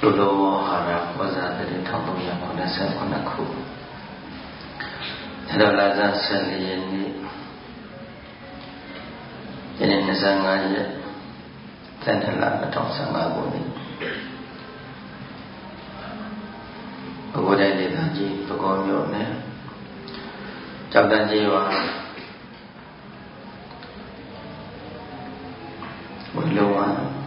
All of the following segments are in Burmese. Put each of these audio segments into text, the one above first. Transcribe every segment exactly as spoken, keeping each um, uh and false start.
လူလိုဟာရဝဇာတတိထောင်သုံးရာခုနှစ်ဆယ်ခုနှစ်ခုအဲ့တော့လာဇန်ဆယ်လေးရက်နေ့ဒီနေ့နှစ်ဆယ်ငါးရက်တန်တလနှစ်ထောင်ဆယ်ငါးခုနှစ်ဘုရားတိုင်းဒေသကြီးပကောမြို့နယ်ကြောက်တန်းကြီးရွာဝီလုံးဝ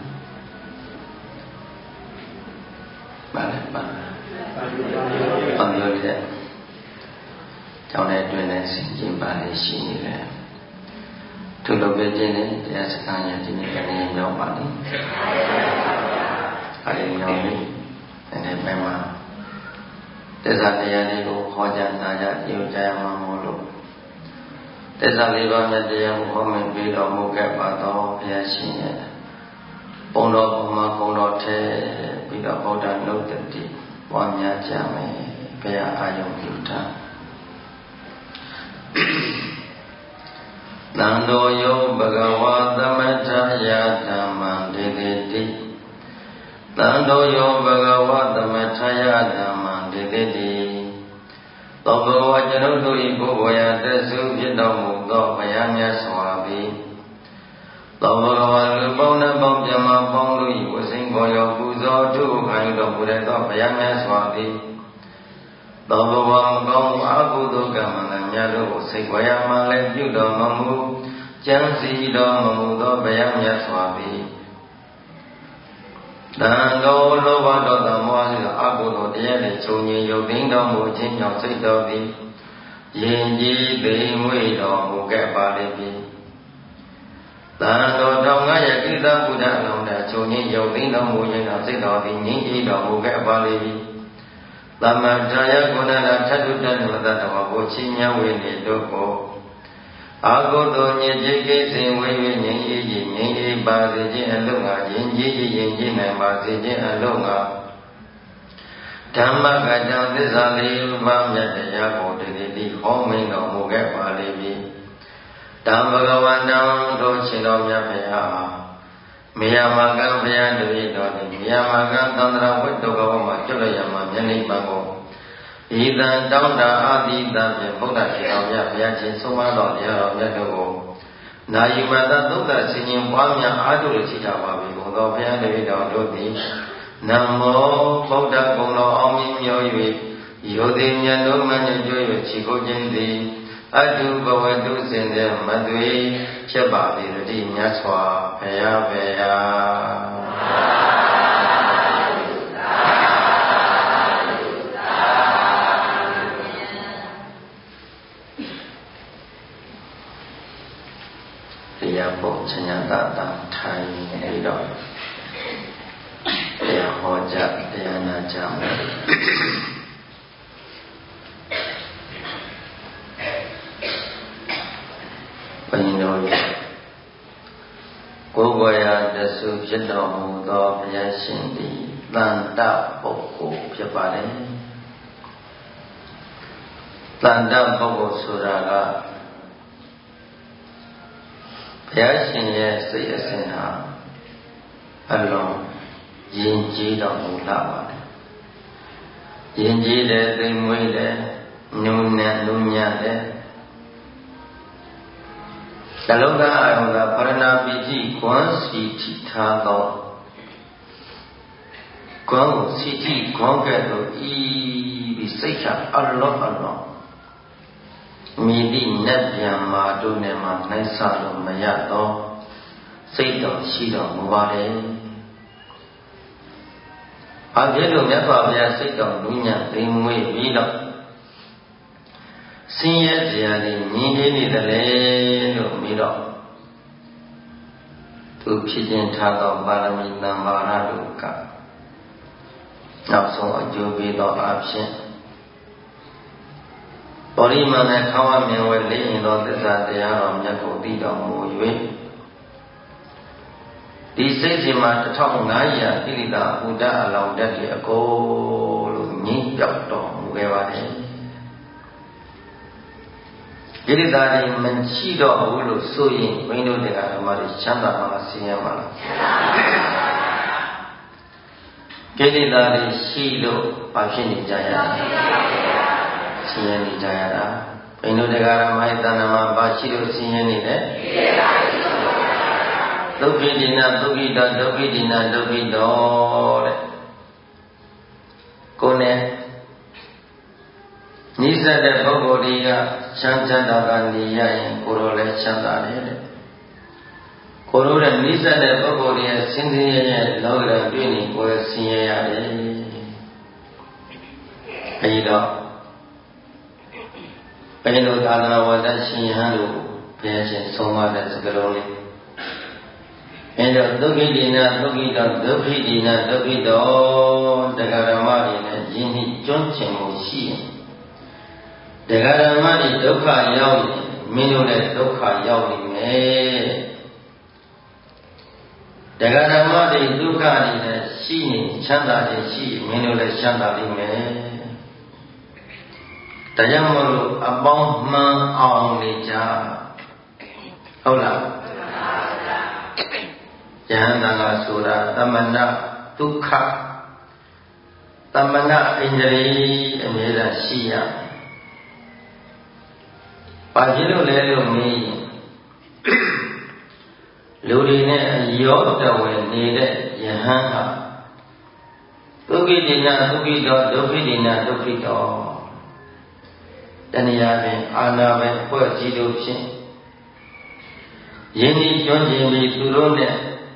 ပါလေပါအမျိုးတဲ့ကျောင်းထဲတွင်လည်းဆင်ကျင်ပါလေရှိနေတယ်သူလုပ်ပြခြင်းနဲ့တရားစခန်းရဒီနေ့ကနေရောက်ပါလိမ့်အဲဒီရောက်ပြီအဲဒီဘက်မှာတစ္ဆာတရားလေးကိုဟောကြားနာကြားပြုကြရမှာမို့လို့တစ္ဆာလေးပါးမြတ်တရားကိုဟောမြင်ပြီးတော်မူခဲ့ပါသောဘုရားရှင်ရဲ့ဘုံတော်ဘုံမှာဘုံတော်ထဲပြီးတော့ဗုဒ္ဓနုတ္တိပွားများကြမယ်ဘုရားအာယုံပြုတာနန္တောယောဘဂဝါသမထယာဓမ္မံဒေတိတိနန္တောယောဘဂဝါသမထယာဓမ္မံဒေတိတိသောဘဂဝါကျွန်ုပ်တို့၏ကိုယ်ပေါ်ရာသက်စုဖြစ်တော်မူသောဘုရားမြတ်စွာဘုရားသောဘဂဝါလူပေါင်းနှံပေါင်းပြမပေါင်းတို့၏ဝစိန်ပေါ်ရောပူဇော်ထုခံယူတော်မူတဲ့သောဘုရားမြတ်စွာဘုရားသောဘဝမကောင်းအကုသိုလ်ကံမှန်များတို့ကိုစိတ်ဝါရမှလည်းပြုတော်မမူကြံစည်တော်မမူသောဘုရားမြတ်စွာဘုရားတန်တော်လောဘဒေါသမောဟသောအကုသိုလ်တရားတွေချုပ်ငြိမ်ရုပ်သိမ်းတော်မူခြင်းကြောင့်စိတ်တော်သည်ယဉ်ကျေးသိမ်မွေ့တော်မူခဲ့ပါလိမ့်မည်တန်တော်တောင်ငါရဲ့ကိစ္စဘုရားအလုံးနဲ့ချုပ်ငြိမ်ရုပ်သိမ်းတော်မူခြင်းကြောင့်စိတ်တော်သည်ငြိမ်အေးတော်မူခဲ့ပါလိမ့်မည်သမထာယကုဏလာထတုတ္တနုတ္တဝဘုချင်းမြဝေနေတို့ကိုအာဟုတောညစ်ကြေးကိစဉ်ဝေ၍ငြိမ်းအေးကြီးငြိမ်းအေးပါစေခြင်းအလုံးငါယဉ်ကျေးကြီးယဉ်ကျေးနိုင်ပါစေခြင်းအလုံးငါဓမ္မကတံသစ္စာလေးပါးမြတ်တရားကိုတည်တည်ဟောမိန်တော်မူခဲ့ပါလိမ့်မည်တံဘဂဝန္တံတို့ရှင်တော်မြတ်ဖရာမေယမကံဘုရားတပည့်တော်သည်မေယမကံသန္တရာဝိတ္တဘဝမှာကျွတ်လျက်မှာမျက်နှိပ်ပါကိုဤတံတောင်းတာအာတိတံဖြင့်ဗုဒ္ဓရှင်တော်မြတ်ဘုရားရှင်ဆုံးမတော်တရားတော်မြတ်တို့ကိုနာယီမတသုဒ္ဓဆင်ញင်ပွားများအားထုတ်လို့ရှိကြပါပြီဘုသောဘုရားတပည့်တော်တို့သည်နမောဗုဒ္ဓဂုဏ်တော်အောင်မြင်မြော၍ယောတိမြတ်တို့မှညွှန်၍ချီကိုခြင်းသည်အတုဘဝတုစင်တဲ့မသွေဖြစ်ပါလေတည်းမြတ်စွာဘုရားဘုရားတရားပုတ်ချညာတတာထိုင်နေတော့တရားဟောကြားတရားနာကြမယ်ဘုန်းတော်ရဲ့ကိုယ်ပေါ်ရာတဆုဖြစ်တော်မူသောဘုရားရှင်သည်တန်တပုဂ္ဂိုလ်ဖြစ်ပါတယ်တန်တပုဂ္ဂိုလ်ဆိုတာကဘုရားရှင်ရဲ့စိတ်အစဉ်ဟာအလုံးယဉ်ကျေးတော်မူလာပါတယ်ယဉ်ကျေးတယ်သိမ်မွေ့တယ်ညှိုးနဲ့လူညံ့တယ်သလုံးသားအာယုံသာပရဏာပိတိကွမ်းစီထိထားသောကွမ်းကိုစီထိခွန်ကဲ့သို့ဤပြီးစိတ်ချအလောအလောမိတိနတ်ဗျံမာတို့နဲ့မှနိုင်ဆလို့မရတော့စိတ်တော်ရှိတော်မူပါလေဘာဖြစ်လို့မြတ်စွာဘုရားစိတ်တော်လူညံ့သိမ်မွေ့ပြီးတော့ဆင်းရဲစရာတွေမြင်နေတယ်လေလို့ပြီးတော့သူဖြစ်ခြင်းထားသောပါရမီတန်ပါရတို့ကနောက်ဆုံးအကျိုးပေးသောအဖြစ်ပရိမာဏခေါဝမြင်ဝဲလေးရင်သောသစ္စာတရားတော်မြတ်ကိုသိတော်မူ၍ဒီစိတ်ရှင်မှာတစ်ထောင်ငါးရာကိလေသာဥဒ္ဒအလောင်းတက်တွေအကုန်လို့ငြိမ့်ပြောက်တော်မူခဲ့ပါတယ်ကိလေသာတွေမရှိတော့ဘူးလို့ဆိုရင်ဘုန်းကြီးတို့တရားဓမ္မတွေချမ်းသာမှာဆင်းရဲမှာလားကိလေသာတွေရှိလို့ဘာဖြစ်နေကြရလဲဆင်းရဲနေကြရတာဘိန္ဒုတရားဓမ္မရဲ့တဏ္ဍာမှာဘာရှိလို့ဆင်းရဲနေလဲကိလေသာရှိလို့ပါဗျာဒုက္ခိတိနာဒုက္ခိတဒုက္ခိတိနာဒုက္ခိတောတဲ့ကိုယ်နဲ့နိစ္စတဲ့ပုဂ္ဂိုလ်တွေကချမ်းချမ်းသာသာနေရရင်ကိုယ်တော်လည်းချမ်းသာတယ်တဲ့ကိုယ်တို့ရဲ့နိစ္စတဲ့ပုဂ္ဂိုလ်တွေရဲ့ဆင်းရဲရဲ့လောကဓာတ်တွေ့နေကိုယ်ဆင်းရဲရတယ်အဲဒီတော့ဘယ်လိုသာသနာဝတ္တရှင်ဟန်တို့ဘုရားရှင်ဆုံးမတဲ့စကားလုံးလေးအဲတော့ဒုက္ခိတိနာဒုက္ခိတောဒုက္ခိတိနာဒုက္ခိတောတရားဓမ္မတွေနဲ့ယဉ်ဤကျွမ်းကျင်မှုရှိရင်တရားဓမ္မတွေဒုက္ခရောက်ရင်မင်းတို့လည်းဒုက္ခရောက်နေမယ်တရားဓမ္မတွေဒုက္ခတွေနဲ့ရှိနေချမ်းသာခြင်းရှိမင်းတို့လည်းချမ်းသာနေမယ်တရားမလို့အပေါင်းမှန်အောင်နေကြဟုတ်လားယဟန်တန်ကဆိုတာသမဏဒုက္ခသမဏအိန္ဒြေအမြဲတမ်းရှိရဘာဖြစ်လို့လဲလို့မေးရင်လူတွေနဲ့အယောတဝယ်နေတဲ့ယဟန်ဟာဒုက္ခိတိနာဒုက္ခိတောဒုက္ခိတိနာဒုက္ခိတောတဏှာပင်အာနာပင်ဖွဲ့စည်းလို့ဖြင့်ယင်းဒီကျွမ်းကျင်ပြီးသူတို့နဲ့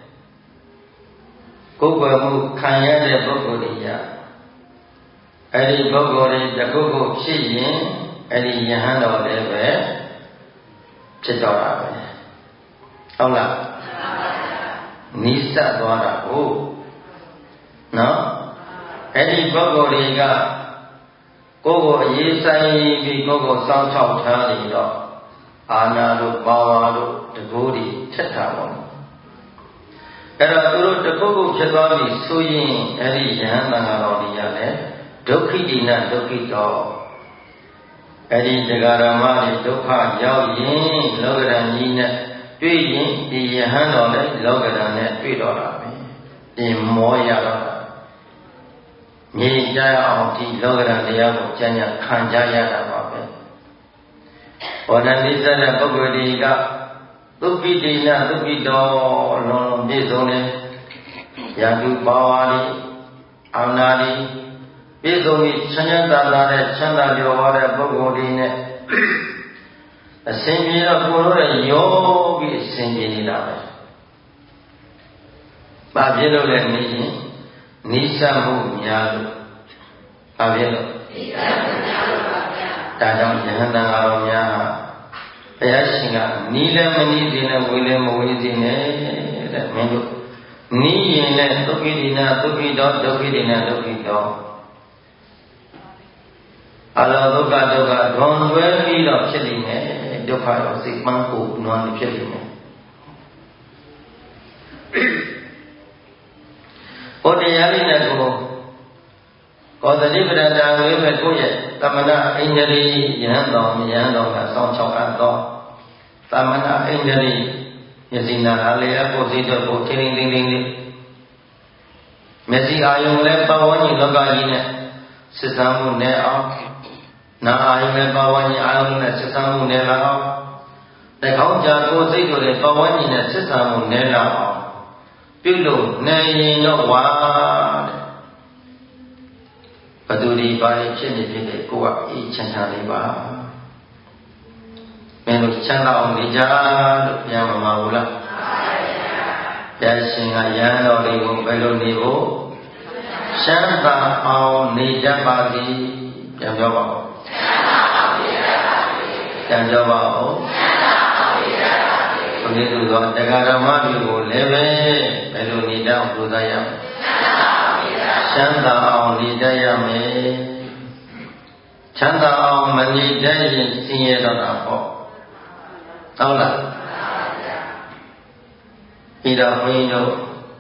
ကိုယ်ွယ်မှုခံရတဲ့ပုဂ္ဂိုလ်တွေရအဲ့ဒီပုဂ္ဂိုလ်တွေတခုခုဖြစ်ရင်အဲ့ဒီယဟန်တော်လည်းပဲဖြစ်တော့တာပဲဟုတ်လားနိစ္စသွားတာဟုတ်နော်အဲ့ဒီပုဂ္ဂိုလ်တွေကကိုယ်ကိုအရေးဆိုင်ပြီးကိုယ်ကိုစောင့်ရှောက်ထားနေတော့အာနာတို့ပါဝါတို့တကူတွေထက်တာပေါ့အဲ့တော့သူတို့တခုခုဖြစ်သွားပြီဆိုရင်အဲ့ဒီယဟန်တန်ဃာတော်တွေကလည်းဒုက္ခိတိနာဒုက္ခိတောအဲ့ဒီတရားဓမ္မတွေဒုက္ခရောက်ရင်လောကဓာတ်ကြီးနဲ့တွေ့ရင်ဒီယဟန်တော်လည်းလောကဓာတ်နဲ့တွေ့တော့တာပဲပြင်မောရတော့တာမြင်ကြရအောင်ဒီလောကဓာတ်တရားကိုကျမ်းညာခံကြရတာပါပဲဘောဓနိစ္စတဲ့ပုဂ္ဂိုလ်တွေကသုပိတိနာသုပိတောလုံးလုံးပြည့်စုံတယ်ယတုပါဝါလိအာနာလိပြည့်စုံပြီးချမ်းသာသာတဲ့ချမ်းသာကြွယ်ဝတဲ့ပုဂ္ဂိုလ်တွေနဲ့အစဉ်ပြေတော့ကိုယ်တို့ရဲ့ရောပြီးအစဉ်ပြေနေတာပဲ။ဘာဖြစ်လို့လဲမင်းရင်နိစ္စမှုများလို့ဘာဖြစ်လို့နိစ္စမှုများလို့ပါဗျာ။ဒါကြောင့်ယဟန်တန်ဃာတော်များဟာဘုရားရှင်ကနီးလည်းမနီးစေနဲ့ဝေလည်းမဝေစေနဲ့တဲ့မင်းတို့နီးရင်လည်းဒုက္ခိတိနာဒုက္ခိတောဒုက္ခိတိနာဒုက္ခိတောအလောဒုက္ခဒုက္ခဒွန်တွဲပြီးတော့ဖြစ်နေတယ်ဒုက္ခရောစိတ်မှန်းကိုနွမ်းနေဖြစ်နေတယ်ဘုရားလေးနဲ့ကိုကောသတိပဒတာဝေမဲ့ကိုယ့်ရဲ့သမဏအိန္ဒြေယဟန်တော်ယဟန်တော်ကစောင့်ချောက်အပ်တော့သမဏအိန္ဒြေမျက်စိနာအားလေးအဖို့စိတ်တော့ကိုထင်းထင်းထင်းထင်းလေးမျက်စိအာယုံလည်းပဝန်းကျင်လောကကြီးနဲ့စစ်စားမှုနဲ့အောင်နာအာယုံနဲ့ပဝန်းကျင်အာယုံနဲ့စစ်စားမှုနဲ့လာအောင်တခေါင်းကြာကိုစိတ်တို့လည်းပဝန်းကျင်နဲ့စစ်စားမှုနဲ့လာအောင်ပြုလို့နိုင်ရင်တော့ဝါတဲ့ဘသူဒီပါရင်ဖြစ်နေဖြစ်တဲ့ကိုယ်ကအေးချမ်းသာလေးပါမင်းတို့ချမ်းသာအောင်နေကြလို့ပြန်မမှာဘူးလားမှန်ပါဗျာဘုရားရှင်ကယန္တော်လေးကိုဘယ်လိုနေဖို့ချမ်းသာအောင်နေကြပါစေပြန်ပြောပါဦးချမ်းသာအောင်နေကြပါစေပြန်ပြောပါဦးချမ်းသာအောင်နေကြပါစေဘုရားသူတော်တရားဓမ္မတွေကိုလည်းပဲဘယ်လိုနေကြအောင်ကြိုးစားရမလဲချမ်းသာအောင်နေကြရမယ်ချမ်းသာအောင်မနေတတ်ရင်ဆင်းရဲတော့တာပေါ့ဟုတ်လားပြီးတော့ဘုန်းကြီးတို့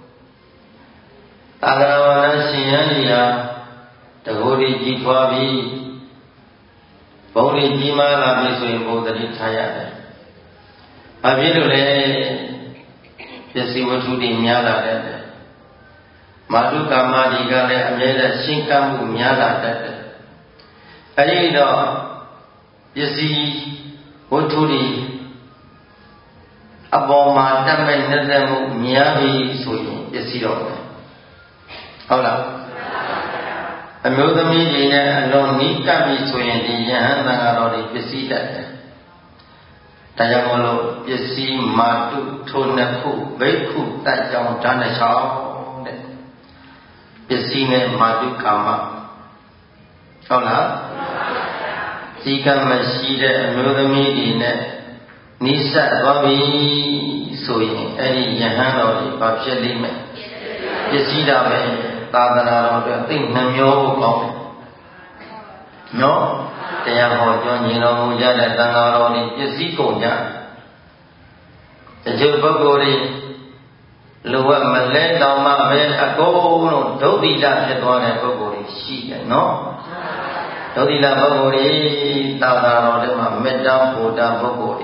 သာဂရဝရရှင်ယန္တိဟာတကူဒီကြီးထွားပြီးဘုံဒီကြီးမားလာပြီဆိုရင်ဘုဒ္ဓတိထားရတယ်။ဘာဖြစ်လို့လဲပစ္စည်းဝတ္ထုတွေများလာတယ်မာတုကာမဒီကလည်းအမြဲတမ်းရှင်းကပ်မှုများလာတတ်တယ်အဲဒီတော့ပစ္စည်းဝတ္ထုတွေအပေါ်မှာတတ်မဲ့နဲ့တဲ့မှုများပြီဆိုရင်ပစ္စည်းတော့ပဲဟုတ်လားအမျိုးသမီးတွေနဲ့အလုံးနီးကပ်ပြီဆိုရင်ဒီယဟန်သံဃာတော်တွေပစ္စည်းတတ်တယ်ဒါကြောင့်မလို့ပစ္စည်းမာတုထိုနှစ်ခုဘိက္ခုတတ်ကြောင်းဓာတ်နှစ်ချောင်းတဲ့ပစ္စည်းနဲ့မာတုကာမဟုတ်လားဒီကမရှိတဲ့အမျိုးသမီးတွေနဲ့နိစ္စသွားပြီဆိုရင်အဲ့ဒီယဟန်တော်တွေဘာဖြစ်လိမ့်မယ်ပစ္စည်းတာပဲသာသနာတော်အတွက်သိနှမျိုးဖို့ကောင်းတယ်နော်တရားဟောပြောညီတော်မူကြတဲ့သံဃာတော်တွေပစ္စည်းကုန်ကြတချို့ပုဂ္ဂိုလ်တွေလိုအပ်မလဲတောင်မှပဲအကုန်လုံးဒုဋ္ဌိလဖြစ်သွားတဲ့ပုဂ္ဂိုလ်တွေရှိတယ်နော်ဒုဋ္ဌိလပုဂ္ဂိုလ်တွေသာသနာတော်တွေမှာမေတ္တာပို့တာပုဂ္ဂိုလ်တွေ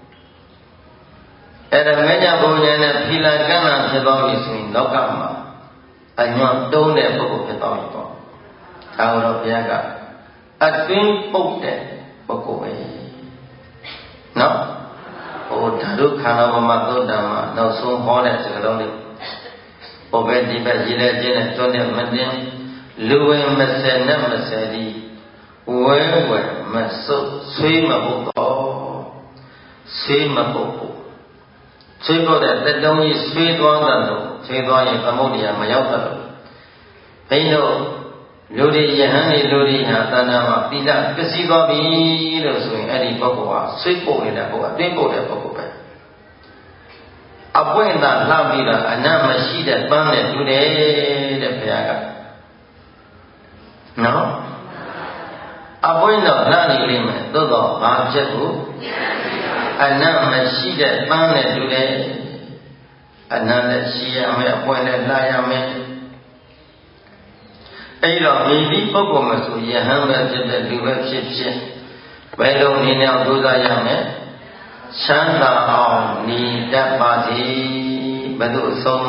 အဲ့ဒါမေတ္တာပုံဉာဏ်နဲ့ဖီလာကံလာဖြစ်သွားပြီဆိုရင်လောကမှာအညွန့်တုံးတဲ့ပုဂ္ဂိုလ်ဖြစ်သွားပြီပေါ့ဒါတော့ဘုရားကအတွင်းပုတ်တဲ့ပုဂ္ဂိုလ်ပဲနော်ဟိုဓာတုခန္ဓာဘမသုတ်တံမှာနောက်ဆုံးဟောတဲ့စကားလုံးလေးဟိုပဲဒီဘက်ရေးလဲခြင်းနဲ့တွန်းတဲ့မတင်လူဝင်မဆယ်နဲ့မဆယ်ဒီဝဲဝဲမဆုပ်ဆွေးမဟုတ်တော့ဆွေးမဟုတ်ဘူးဆွေးဖို့တဲ့တက်တုံးကြီးဆွေးသွားတယ်လို့ဆွေးသွားရင်သမုဒ္ဒရာမရောက်တယ်လို့ဘိန်းတို့လူတွေယဟန်တွေလူတွေဟာတဏ္ဍာမှာသီလပစ္စည်းသွားပြီလို့ဆိုရင်အဲ့ဒီပုဂ္ဂိုလ်ဟာဆွေးပို့နေတဲ့ပုဂ္ဂိုလ်အတင်းပို့တဲ့ပုဂ္ဂိုလ်ပဲအပွင့်သာလှပြီးတော့အနတ်မရှိတဲ့ပန်းနဲ့တူတယ်တဲ့ဘုရားကနော်အပွင့်တော့လှနေလိမ့်မယ်သို့တော့ဘာဖြစ်ဘူးအနတ်မရှိတဲ့ပန်းနဲ့တူတယ်အနတ်လည်းရှိရမယ်အပွင့်လည်းလှရမယ်အဲ့တော့မိဒီပုဂ္ဂိုလ်မဆိုယဟန်ပဲဖြစ်တဲ့လူပဲဖြစ်ဖြစ်ဘယ်လိုနည်းနဲ့ကြိုးစားရမလဲချမ်းသာအောင်နေတတ်ပါစေဘယ်လိုအဆုံးမ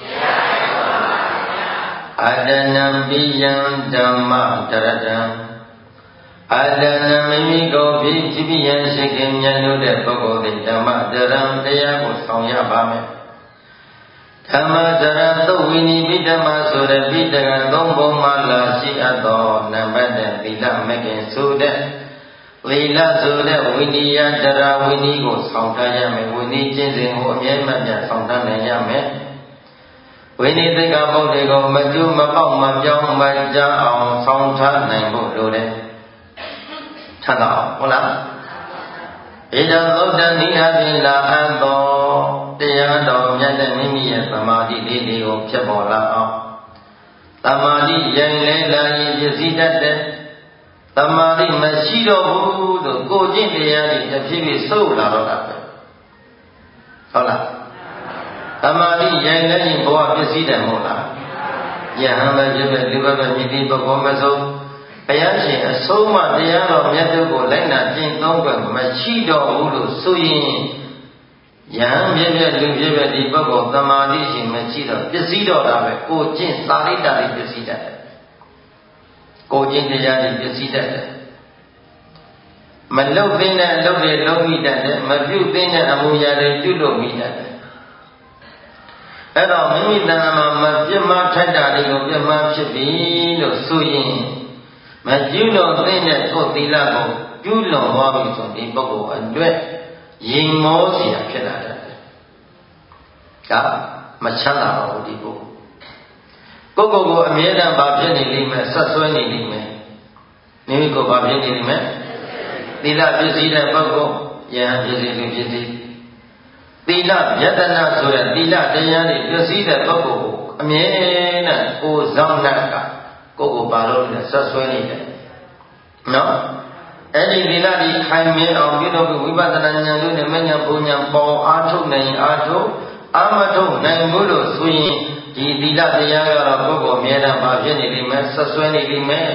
အတနံပိယံဓမ္မတရတံအတနံမိမိကိုဖြစ်ဖြစ်ပြရရှိခင်မြတ်လို့တဲ့ပုဂ္ဂိုလ်တွေဓမ္မတရံတရားကိုဆောင်ရပါမယ်ဓမ္မတရံသုဝိနိပိဓမ္မဆိုတဲ့ပိဋကသုံးပုံမှာလာရှိအပ်သောနံပါတ်တဲ့သီလမဂ္ဂင်ဆိုတဲ့သီလဆိုတဲ့ဝိနည်းတရာဝိနည်းကိုဆောင်ထားရမယ်ဝိနည်းကျင့်စဉ်ကိုအမြဲမှတ်ပြန်ဆောင်ထားနိုင်ရမယ်ဝိနည်းသိက္ခာပုဒ်တွေကိုမကျိုးမပေါက်မပြောင်းမကြအောင်ဆောင်ထားနိုင်ဖို့လိုတယ်ထပ်တော့ဟုတ်လားဣဒံသုတ္တံနိဟတိလာအပ်သောတရားတော်မြတ်တဲ့မိမိရဲ့သမာဓိလေးတွေကိုဖြစ်ပေါ်လာအောင်သမာဓိရင်လဲလာရင်ပြည့်စည်တတ်တဲ့သမာဓိမရှိတော့ဘူးလို့ကိုကျင့်တရားတွေတစ်ဖြည်းဖြည်းဆုပ်လာတော့တာပဲဟုတ်လားသမာဓိရင်လဲရင်ဘဝပြည့်စည်တယ်မဟုတ်လားယဟန်ပဲဖြစ်တဲ့လူပဲပဲမြည်တိပကောမဆုံးဘုရားရှင်အဆုံးမတရားတော်မြတ်တို့ကိုလိုက်နာကျင့်သုံးွယ်မရှိတော့ဘူးလို့ဆိုရင်ယဟန်ဖြစ်တဲ့လူဖြစ်တဲ့ဒီပုဂ္ဂိုလ်သမာဓိရှင်မရှိတော့ပစ္စည်းတော့တာပဲကိုကျင့်သာရိတ္တတွေပစ္စည်းတတ်တယ်ကိုကျင့်တရားတွေပစ္စည်းတတ်တယ်မလုတ်သိတဲ့အလုပ်တွေလုပ်မိတတ်တယ်မပြုတ်သိတဲ့အမူအရာတွေပြုလုပ်မိတတ်တယ်အဲ့တော့မိမိတဏ္ဍာမှာမပြတ်မထိုက်တာတွေကိုပြတ်မဖြစ်ပြီလို့ဆိုရင်မကျူးလွန်သိတဲ့ကိုယ်သီလကိုကျူးလွန်သွားပြီဆိုဒီပုဂ္ဂိုလ်အတွက်ရင်မောเสียဖြစ်လာတယ်ဒါမချမ်းသာပါဘူးဒီပုဂ္ဂိုလ်ကိုယ့်ကိုယ်ကိုအမြဲတမ်းဘာဖြစ်နေလိမ့်မယ်ဆက်ဆွဲနေလိမ့်မယ်မိမိကိုယ်ဘာဖြစ်နေလိမ့်မယ်သီလပြည့်စည်တဲ့ပုဂ္ဂိုလ်ယဟန်ပြည့်စည်သူပြည့်စည်သီလယတနာဆိုတဲ့သီလတရားတွေပြည့်စည်တဲ့ပုဂ္ဂိုလ်ကိုအမြဲတမ်းကိုယ်ဆောင်တတ်ကကိုယ်ကိုပါလို့နဲ့ဆက်ဆွဲနေတယ်နော်အဲ့ဒီသီလဒီခိုင်မြဲအောင်ပြုလုပ်ပြီးဝိပဿနာဉာဏ်တို့နဲ့မဉဏ်ဘုံဉာဏ်ပေါ်အားထုတ်နိုင်အားထုတ်အာမထုတ်နိုင်ဘူးလို့ဆိုရင်ဒီသီလတရားကတော့ပုဂ္ဂိုလ်အမြဲတမ်းပါဖြစ်နေလိမ့်မယ်ဆက်ဆွဲနေလိမ့်မယ်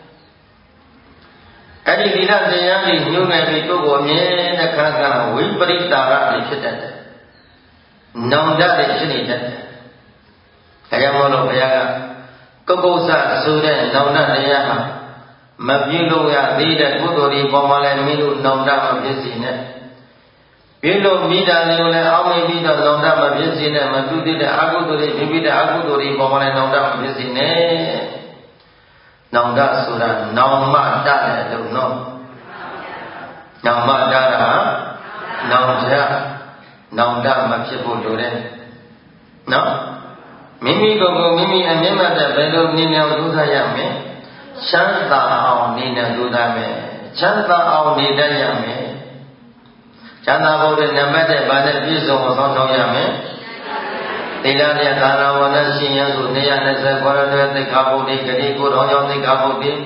အဲ့ဒီသီလတရားကြီးညှိုးငယ်ပြီးပုဂ္ဂိုလ်အမြဲတခါကဝိပရိတာရတွေဖြစ်တတ်တယ်နောင်တတွေဖြစ်နေတတ်တယ်ဒါကြောင့်မို့လို့ဘုရားကကုက္ကုဆဆိုတဲ့နောင်တတရားဟာမပြုလို့ရသေးတဲ့ကုသိုလ်ဒီပေါ်မှာလည်းမင်းတို့နောင်တမဖြစ်စေနဲ့ပြုလို့မိတာလေးကိုလည်းအောင်းမိပြီးတော့နောင်တမဖြစ်စေနဲ့မပြုသေးတဲ့အကုသိုလ်တွေဖြစ်ပြီးတဲ့အကုသိုလ်တွေပေါ်မှာလည်းနောင်တမဖြစ်စေနဲ့နောင်တဆိုတာနောင်မတတဲ့လို့နော်နောင်မတတာနောင်ကြနောင်တမဖြစ်ဖို့လိုတယ်နော်မိမိကိုယ်ကိုမိမိအမြင့်မတဲ့ဘယ်လိုနည်းနဲ့ဒုက္ခရမယ်ချမ်းသာအောင်နေနဲ့ဒုက္ခမယ်ချမ်းသာအောင်နေတတ်ရမယ်ချမ်းသာဖို့တဲ့နံပါတ်တဲ့ဗာနဲ့ပြည့်စုံအောင်ဆောင်ဆောင်ရမယ်သီလနဲ့သာရဝဏရှင်ရဆိုနေရ၂၀ခွဲတဲ့သိက္ခာပုဒ်ဒီဂတိကိုတော်ကြောင့်သိက္ခာပုဒ်ဒီ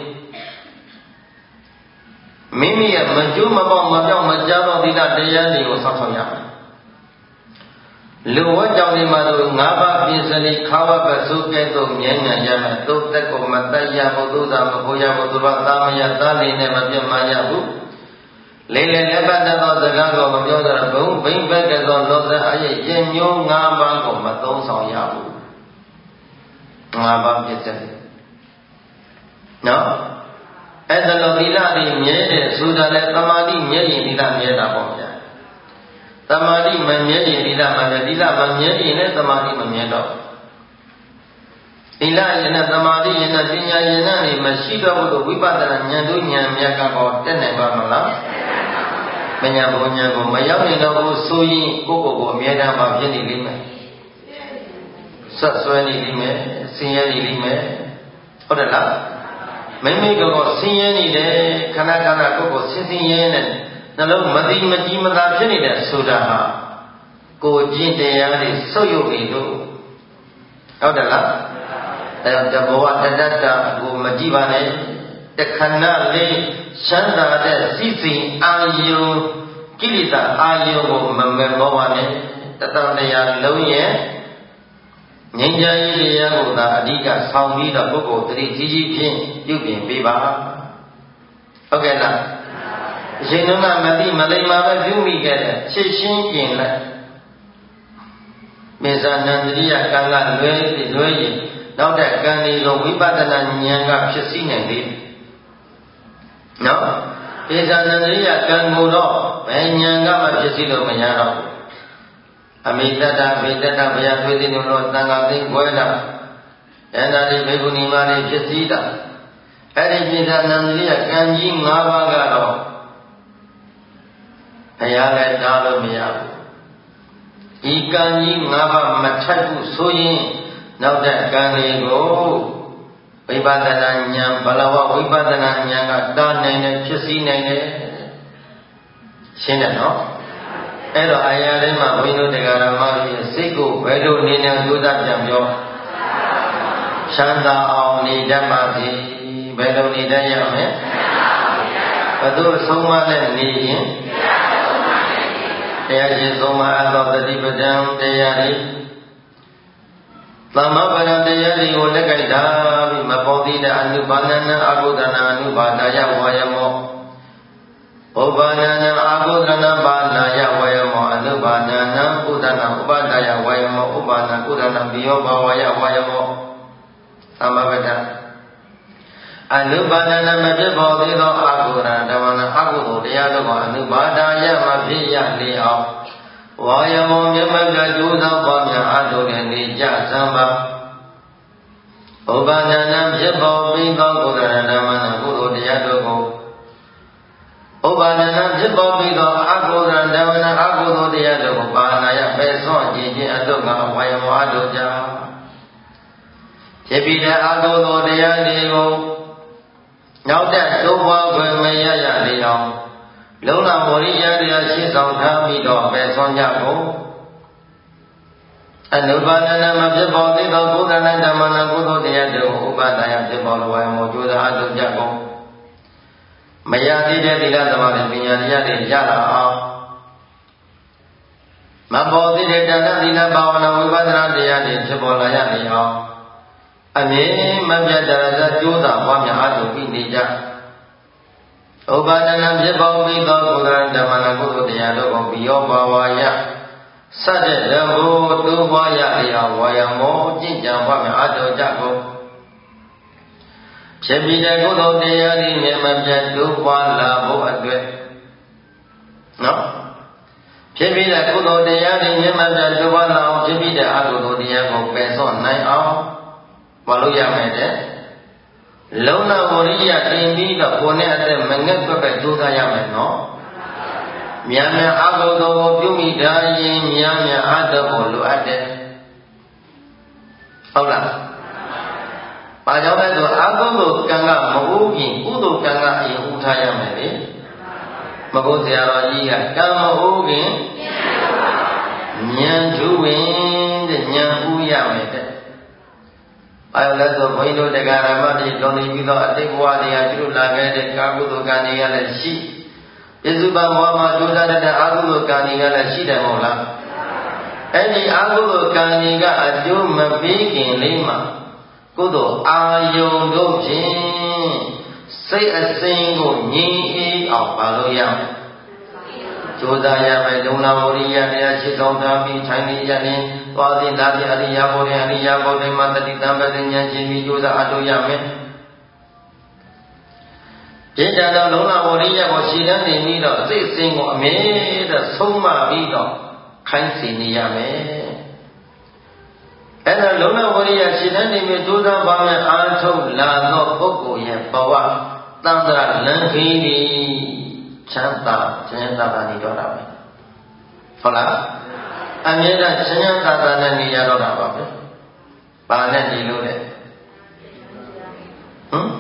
မိမိရဲ့မကျိုးမပေါက်မပြောင်းမကြားသောသီလတရားတွေကိုဆောင်ဆောင်ရမယ်လူဝတ်ကြောင့်ဒီမှာဆိုငါးပါးပြည့်စလိခါဝပစုကဲ့သို့မြဲမြံရမယ်သို့သက်ကိုမတတ်ရဘူးသို့သာမကိုရဘူးသူတော်သားမရသားလေးနဲ့မပြတ်မရဘူးလေးလေးလက်ပတ်သောစကားကိုမပြောကြဘုံဘိမ့်ဘက်ကသောလောကအရဲ့ရင်မျိုးငါးပါးကိုမသုံးဆောင်ရဘူးငါးပါးပြည့်စလိနော်အဲ့ဒါလိုသီလတွေမြဲတယ်ဆိုတာလဲသမာဓိမြဲရင်သီလမြဲတာပေါ့ဗျာသမာဓိမမြဲရင်သီလမမြဲသီလမမြဲရင်လည်းသမာဓိမမြဲတော့သီလရင်နဲ့သမာဓိရင်နဲ့ပညာရင်နဲ့မရှိတော့ဘူးလို့ဝိပဿနာဉာဏ်တို့ဉာဏ်မြတ်ကတော့တက်နိုင်ပါမလားမဉာဏ်ဘုံဉာဏ်ကိုမရောက်နေတော့ဘူးဆိုရင်ကိုယ့်ကိုယ်ကိုအမြဲတမ်းပါဖြစ်နေလိမ့်မယ်ဆက်ဆွဲနေလိမ့်မယ်ဆင်းရဲနေလိမ့်မယ်ဟုတ်တယ်လားမိမိကိုယ်ကိုဆင်းရဲနေတယ်ခဏခဏကိုယ့်ကိုဆင်းဆင်းရဲနေနှလုံးမတိမကြီးမသာဖြစ်နေတဲ့ဆိုတာဟာကိုကျင့်တရားတွေဆုပ်ယုပ်နေလို့ဟုတ်တယ်လားအဲတဘောတတ္တကိုမကြည့်ပါနဲ့တခဏလေးချမ်းသာတဲ့စိစိအာယုကိလေသာအာယုကိုမမမောပါနဲ့တတတရားလုံးရဲ့ငြိမ်းချမ်းရေးတရားကိုသာအဓိကဆောင်ပြီးတော့ပုဂ္ဂိုလ်တတိကြီးကြီးဖြင့်ပြုပြင်ပေးပါဟုတ်ကဲ့လားအရှင်တို့ကမတိမလိမ္မာပဲပြုမိခဲ့တယ်ချစ်ရှင်းပြင်လိုက်မေဇာနန္ဒရိယကံကလွဲလွဲရင်နောက်တဲ့ကံတွေကိုဝိပဿနာဉာဏ်ကဖြစ်စည်းနိုင်သေးတယ်နော်မေဇာနန္ဒရိယကံကိုတော့ဘယ်ဉာဏ်ကမှဖြစ်စည်းလို့မရတော့ဘူးအမိတ္တဗေတ္တဘုရားတွေ့တဲ့လို့သံဃာသိဝဲတာယန္တာတိဘေကုဏီမာတွေဖြစ်စည်းတာအဲ့ဒီမေဇာနန္ဒရိယကံကြီး၅ပါးကတော့ဘုရားလည်းတားလို့မရဘူးဤကံကြီး၅ပါးမထပ်ဘူးဆိုရင်နောက်တဲ့ကံတွေကိုဝိပဿနာဉာဏ်ဘလဝဝိပဿနာဉာဏ်ကတားနိုင်တယ်ဖြစ်စည်းနိုင်တယ်ရှင်းတယ်နော်အဲ့တော့အာရတိုင်းမှာဘုန်းကြီးတို့တရားဓမ္မတွေစိတ်ကိုဘယ်လိုနေနေကြိုးစားပြန်ပြောချမ်းသာအောင်နေတတ်ပါစေဘယ်လိုနေတတ်ရမလဲဘယ်သူဆုံးမနဲ့နေရင်တရားရှင်ဆုံးမအသောတတိပဒံတရားတွေသမ္မာပဒတရားတွေကိုလက်ကြိုက်တာပြီးမပေါ်သေးတဲ့အနုပါဒနာအဘုဒ္ဓနာအနုပါဒယဝါယမောဥပါဒနာအဘုဒ္ဓနာပါဏယဝါယမောအနုပါဒနာဥဒ္ဒနာဥပါဒယဝါယမောဥပါဒနာဥဒ္ဒနာဘိယောဘာဝယဝါယမောသမ္မာပဒအနုပါဒနာမဖြစ်ပေါ်သေးသောအကုသဓမ္မနာအကုသိုလ်တရားတို့ကအနုပါဒယမဖြစ်ရလေအောင်ဝါယမောမြမကကျိုးသောပွားများအထုတဲ့နေကြသံပါဥပါဒနာဖြစ်ပေါ်ပြီးသောကုသဓမ္မနာကုသိုလ်တရားတို့ကိုဥပါဒနာဖြစ်ပေါ်ပြီးသောအကုသဓမ္မနာအကုသိုလ်တရားတို့ကိုပါဏာယပဲစွန့်ကြည်ခြင်းအတုကဝါယမောအထုကြဖြစ်ပြီးတဲ့အကုသိုလ်တရားတွေကိုနောက်တဲ့တိုးပွားခွင့်မရရလေအောင်လုံလဝရိယတရားရှင်းဆောင်ထားပြီးတော့ပဲဆွမ်းကြဖို့အနုပါဒနာမဖြစ်ပေါ်သေးသောကုသလဓမ္မနာကုသိုလ်တရားတို့ဥပါဒယဖြစ်ပေါ်လိုဝါမောကျိုးသာအထုကြဖို့မရသေးတဲ့သီလသမာဓိပညာတရားတွေရလာအောင်မပေါ်သေးတဲ့ဒါနသီလဘာဝနာဝိပဿနာတရားတွေဖြစ်ပေါ်လာရလေအောင်အမြဲမပြတ်တရားသာကျိုးသာပွားများအားထုတ်ပြီးနေကြဥပါဒနာဖြစ်ပေါ်ပြီးသောကုသလဓမ္မနာကုသိုလ်တရားတို့ကိုဘိယောဘာဝယ Sade Lambo Dubaya Wayamo Jinjam Ado Jago Chebida Godo Deari Nemaja Dubala Boadwe No Chebida Godo Deari Nemaja Dubala Chebida Agodo Diago Peson Nai Ao Waluya Mede Lona Moria Timida Pone at the Mangat Juda Yameno Miamia Agodo Yumi Dai Miamia Adabo Ade Ola Pajawa Agodo Kanga Mogi Udo Kanga Utaya Mede Magosia Yiga Kama Ogi Nyan Juwin the Nyan Uya Mede I let the window the Garamadi don't even know I think what they are to Lagade Kagudo Gania and she Yesuba Mama Juda and Agulo Kaniga and Shida Mola. Any Agulo Kaniga Adum Making Lima. Kudo Ayo Dojin. Say a single Ni of Baloya. Juda Yamaduna Moria, Shizonda, Chinese Yanin, Wadi Dadi Aliyabo, Aliyabo, the Mandati Tamba, Jimmy Juda Adoyame. Jada Lona Moria was she done in need of this thing or made a soma vido, Kansiniame. And a Lona Moria, she done in me to the Bama Anto Lado Poco Yapawa, Tanda Lankini Chanta, Chanta Nidora. Hola? I made a Chanta and Yadora. Banet Dilude. Hmm?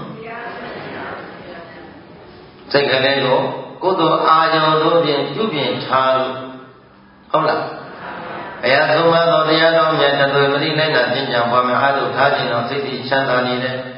Take a little, go to Ayan, Jubian Child. Hola. I have no mother, the other men that will really let us in Yamama, I do touching on city Chantani.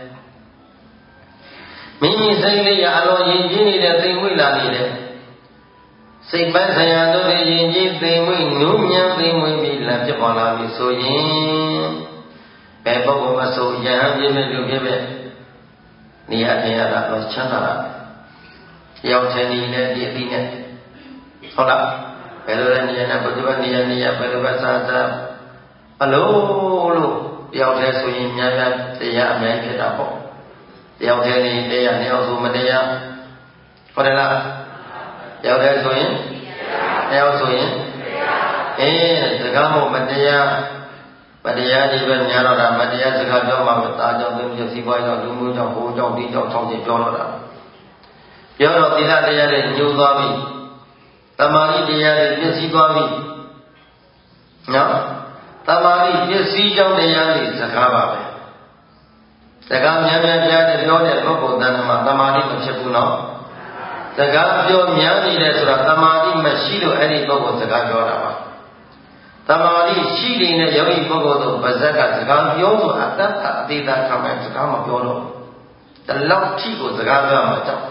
Mimi say, I know you need a thing we need it. Say, but I know the Yin thing we knew, young thing will be left upon us, so yin. Pepper was so young, you may do give it. Near the other was Chantana. Yautani net the net. Hola, Pelania, Baduvania, Peluvasa. Hello, Yautas in Yaya, the Yaman Kitapo. Yautani, they are Nelson Madea. Hola, Yautas in? Also in? Eh, the Gamo Madea, Madea, even Yarada, Madea, the Gadoma, Adam, the Sibai, Lumuja, Hojo, Dito, Tommy Jolora. Yoro Tila Dayare, New Gabi, Tamari Dayare, Jesse Gabi. No? Tamari, Jesse Jom Dayare, Sakaba. The Gamian Yard, the Yod, Loco, Danama, Tamari, Machapuno. The Gabio Miani, the Tamari, Mashido, Eddie Bogo, the Gagora. Tamari, Shili in the Yogi Bogo, Bazaka, the Gabio, at that, did that come and to come of Yolo. The love Chico, the Gagama.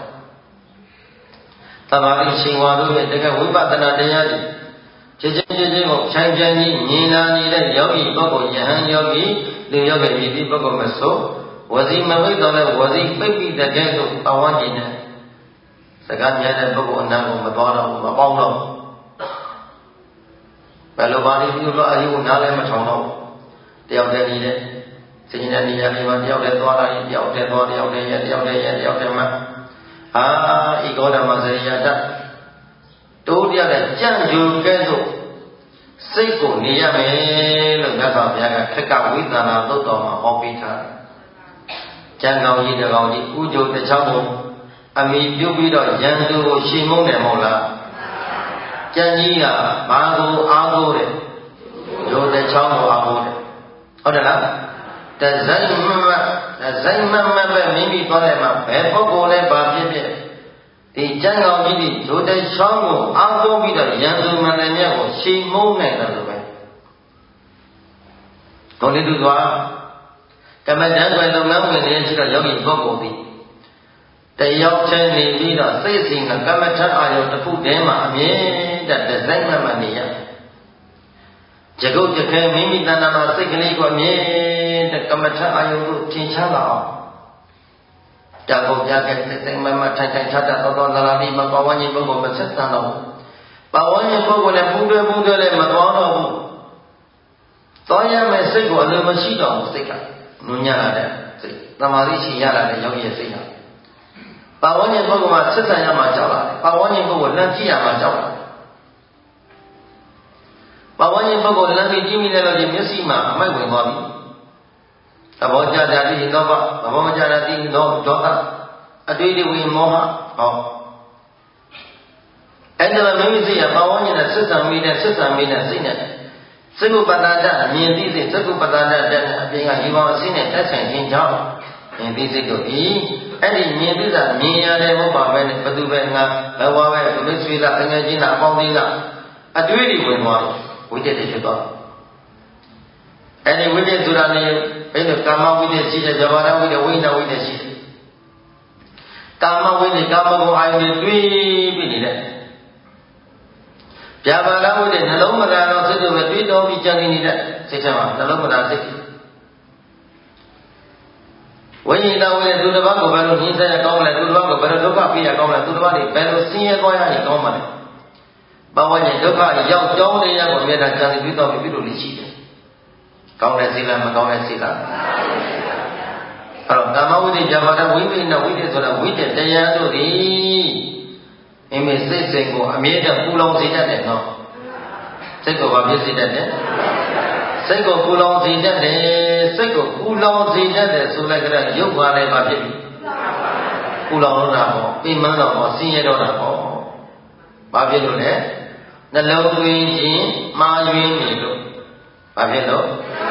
Tamari Singwadu, the Wibatan Dayadi. Chijago, Chanjani, Nina, Nida, Yogi, Bogo, Yahan Yogi, the Yogi, Bogo Maso, was he Mavida, was he baby the ghetto, Awajina? The Ganya Bogo Nago, Mabana, Mabano. Balobari, you know, Nale Matono. They are there needed. Sinani, the Yoga, the Yoga, the Yoga, the Yoga, the Yoga. Ah, Igoda Mazayada. Told you that Janju Gendo Seiko Niame, Lugava Yaga, Kaka with an Adotoma, Hobita. Jango Yidago, Ujo the Chamo, Ami Dubido, Jandu, Shimon Mola. Jania, Mago, Agore, Jo the Chamo Agore. Odela, the Zaima. Zaima maybe Golema, Pepole Babi, the Jango Gidi, to the Shango, Algo Vida, Yandu Manania, she moaned the way. Tony Dua, Kamajan by the man with the edge of Yogi Bogobi. The Yauchen Vida, facing a Kamata Ayo to put them on me that the Zaima Mania. Jago came Mimi Danama, secondly, for me. The Kamata Ayu Tinchala Jago Jacket, the same Mamma Tata, Lalabi, Mapawani, Bogo, Masatano. ပတ်ဝန်းကျင်ပုဂ္ဂိုလ်နဲ့ပူးတွဲပူးတွဲလည်းမတော်တော့ဘူးတော်ရမယ်စိတ်ကိုအလိုမရှိတော့ဘူးစိတ်ကနုညံ့လာတဲ့စိတ်သမာဓိရှိရလာတဲ့ယောဂီရဲ့စိတ်ဟာပတ်ဝန်းကျင်ပုဂ္ဂိုလ်မှာဆက်ဆံရမှာကြောက်လာတယ်ပတ်ဝန်းကျင်ပုဂ္ဂိုလ်လမ်းကြည့်ရမှာကြောက်လာတယ်ပတ်ဝန်းကျင်ပုဂ္ဂိုလ်လမ်းကြည့်ကြည့်မိတဲ့လို့ဒီမျက်စိမှာအမိုက်ဝင်သွားပြီသဘောကျတာတိသောဘသဘောမကျတာတိသောဒေါသအတွေ့အကြုံဝင်မောဟဟောအဲ့ဒါမိမိစိတ်ကပတ်ဝန်းကျင်နဲ့ဆက်ဆံမိတဲ့ဆက်ဆံမိတဲ့စိတ်နဲ့စကုပ္ပတ္တအမြင်သိစိတ်စကုပ္ပတ္တတဲ့အပြင်ကဒီဘောအစင်းနဲ့တက်ဆိုင်ခြင်းကြောင့်မြင်သိစိတ်တို့ဒီအဲ့ဒီမြင်သိတာမြင်ရတယ်မဟုတ်ပါပဲနဲ့ဘသူပဲငါဘဝပဲဒုမိတ်ဆွေလားအငယ်ချင်းလားအပေါင်းသေးလားအတွေ့အကြုံဝင်သွားတယ်ဝိတ္တတွေဖြစ်သွားအဲ့ဒီဝိတ္တဆိုတာလေဘယ်လိုကာမဝိတ္တရှိတယ်ဇဘာဝဝိတ္တဝိညာဝိတ္တရှိတယ်ကာမဝိတ္တကာမဂုဏ်အာယုတွေတွေးပြီးနေတဲ့ဗျာပါဒဝိတ္တနှလုံးမသာတော့စိတ်တွေတွေးတော်ပြီးကြံနေနေတဲ့စိတ်ထဲမှာနှလုံးမသာစိတ်ဝိညာဉ်ဝိတ္တသူတစ်ပါးကိုဘယ်လိုညှင်းဆဲရကောင်းမလဲသူတစ်ပါးကိုဘယ်လိုဒုက္ခပေးရကောင်းမလဲသူတစ်ပါးတွေဘယ်လိုဆင်းရဲသွားရရင်ကောင်းမလဲဘဝရဲ့ဒုက္ခရောက်ကြောင်းတရားကိုအမြဲတမ်းကြံစီပြီးတော့ပြီးလို့လိရှိတယ်ကောင်းတဲ့စိတ်လားမကောင်းတဲ့စိတ်လားအဲ့တော့ကာမဝိတ္တဇဘာဒဝိပင်းနဲ့ဝိတ္တဆိုတာဝိတ္တတရားတို့သည်အမေစိတ်စိတ်ကိုအမြဲတမ်းပူလောင်စေတတ်တယ်နော်စိတ်ကိုဘာဖြစ်စေတတ်တယ်စိတ်ကိုပူလောင်စေတတ်တယ်စိတ်ကိုပူလောင်စေတတ်တယ်ဆိုလိုက်ကြတဲ့ရုပ်ပါလည်းဘာဖြစ်ပြီပူလောင်တော့တာပေါ့အိမ်မန်းတော့ပေါ့ဆင်းရဲတော့တာပေါ့ဘာဖြစ်လို့လဲနှလုံးသွင်းခြင်းမှားယွင်းနေလို့ဘာဖြစ်လို့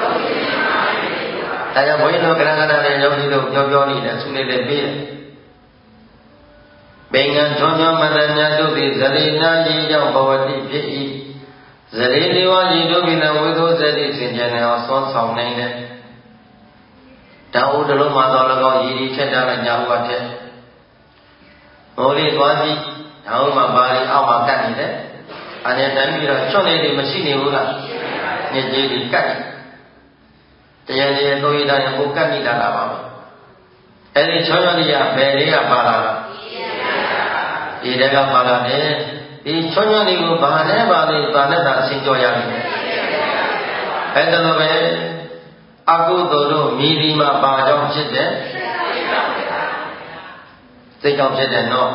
ဒါကြောင့်ဘုန်းကြီးတို့ကရဏဂဏနဲ့ယောဂီတို့ပြောပြောနေတယ်ဆုလေးလေးပေးတယ်ပင်ငံချွန်ချွန်မတ္တညာတို့သည်ဇရိနာရေကြောင့်ဘဝတိဖြစ်၏ဇရိလေးဝါရေတို့ကိနဝိသောဇတိစင်ကြယ်နေအောင်သွန်ဆောင်နိုင်တယ်။တောင်ဦးတလုံးမှာတော့၎င်းရည်ရည်ဖြတ်တာနဲ့ညာဦးကထက်မိုးလေးသွားကြည့်တောင်ဦးမှာပါရီအောက်မှာကတ်နေတယ်။အနေတမ်းပြီးတော့ချွတ်နေတယ်မရှိနေဘူးလား။ညစ်ကြေးတွေကတ်တရားတရားတို့ရတဲ့ကိုကတ်နေတာလားပါ။အဲဒီချောချောလေးကဘယ်လေးကပါလာလား။ဒီတက်ကပါလာတယ်ဒီချွန်ချွန်လေးကိုဘာနဲ့ပါလဲဘာနဲ့သာအရှင်းကြောရလိမ့်မယ်အဲ့ဒါလိုပဲအကုသိုလ်တို့မြည်ဒီမှာပါကြောင်းဖြစ်တယ်စိတ်ကြောင့်ဖြစ်တယ်နော်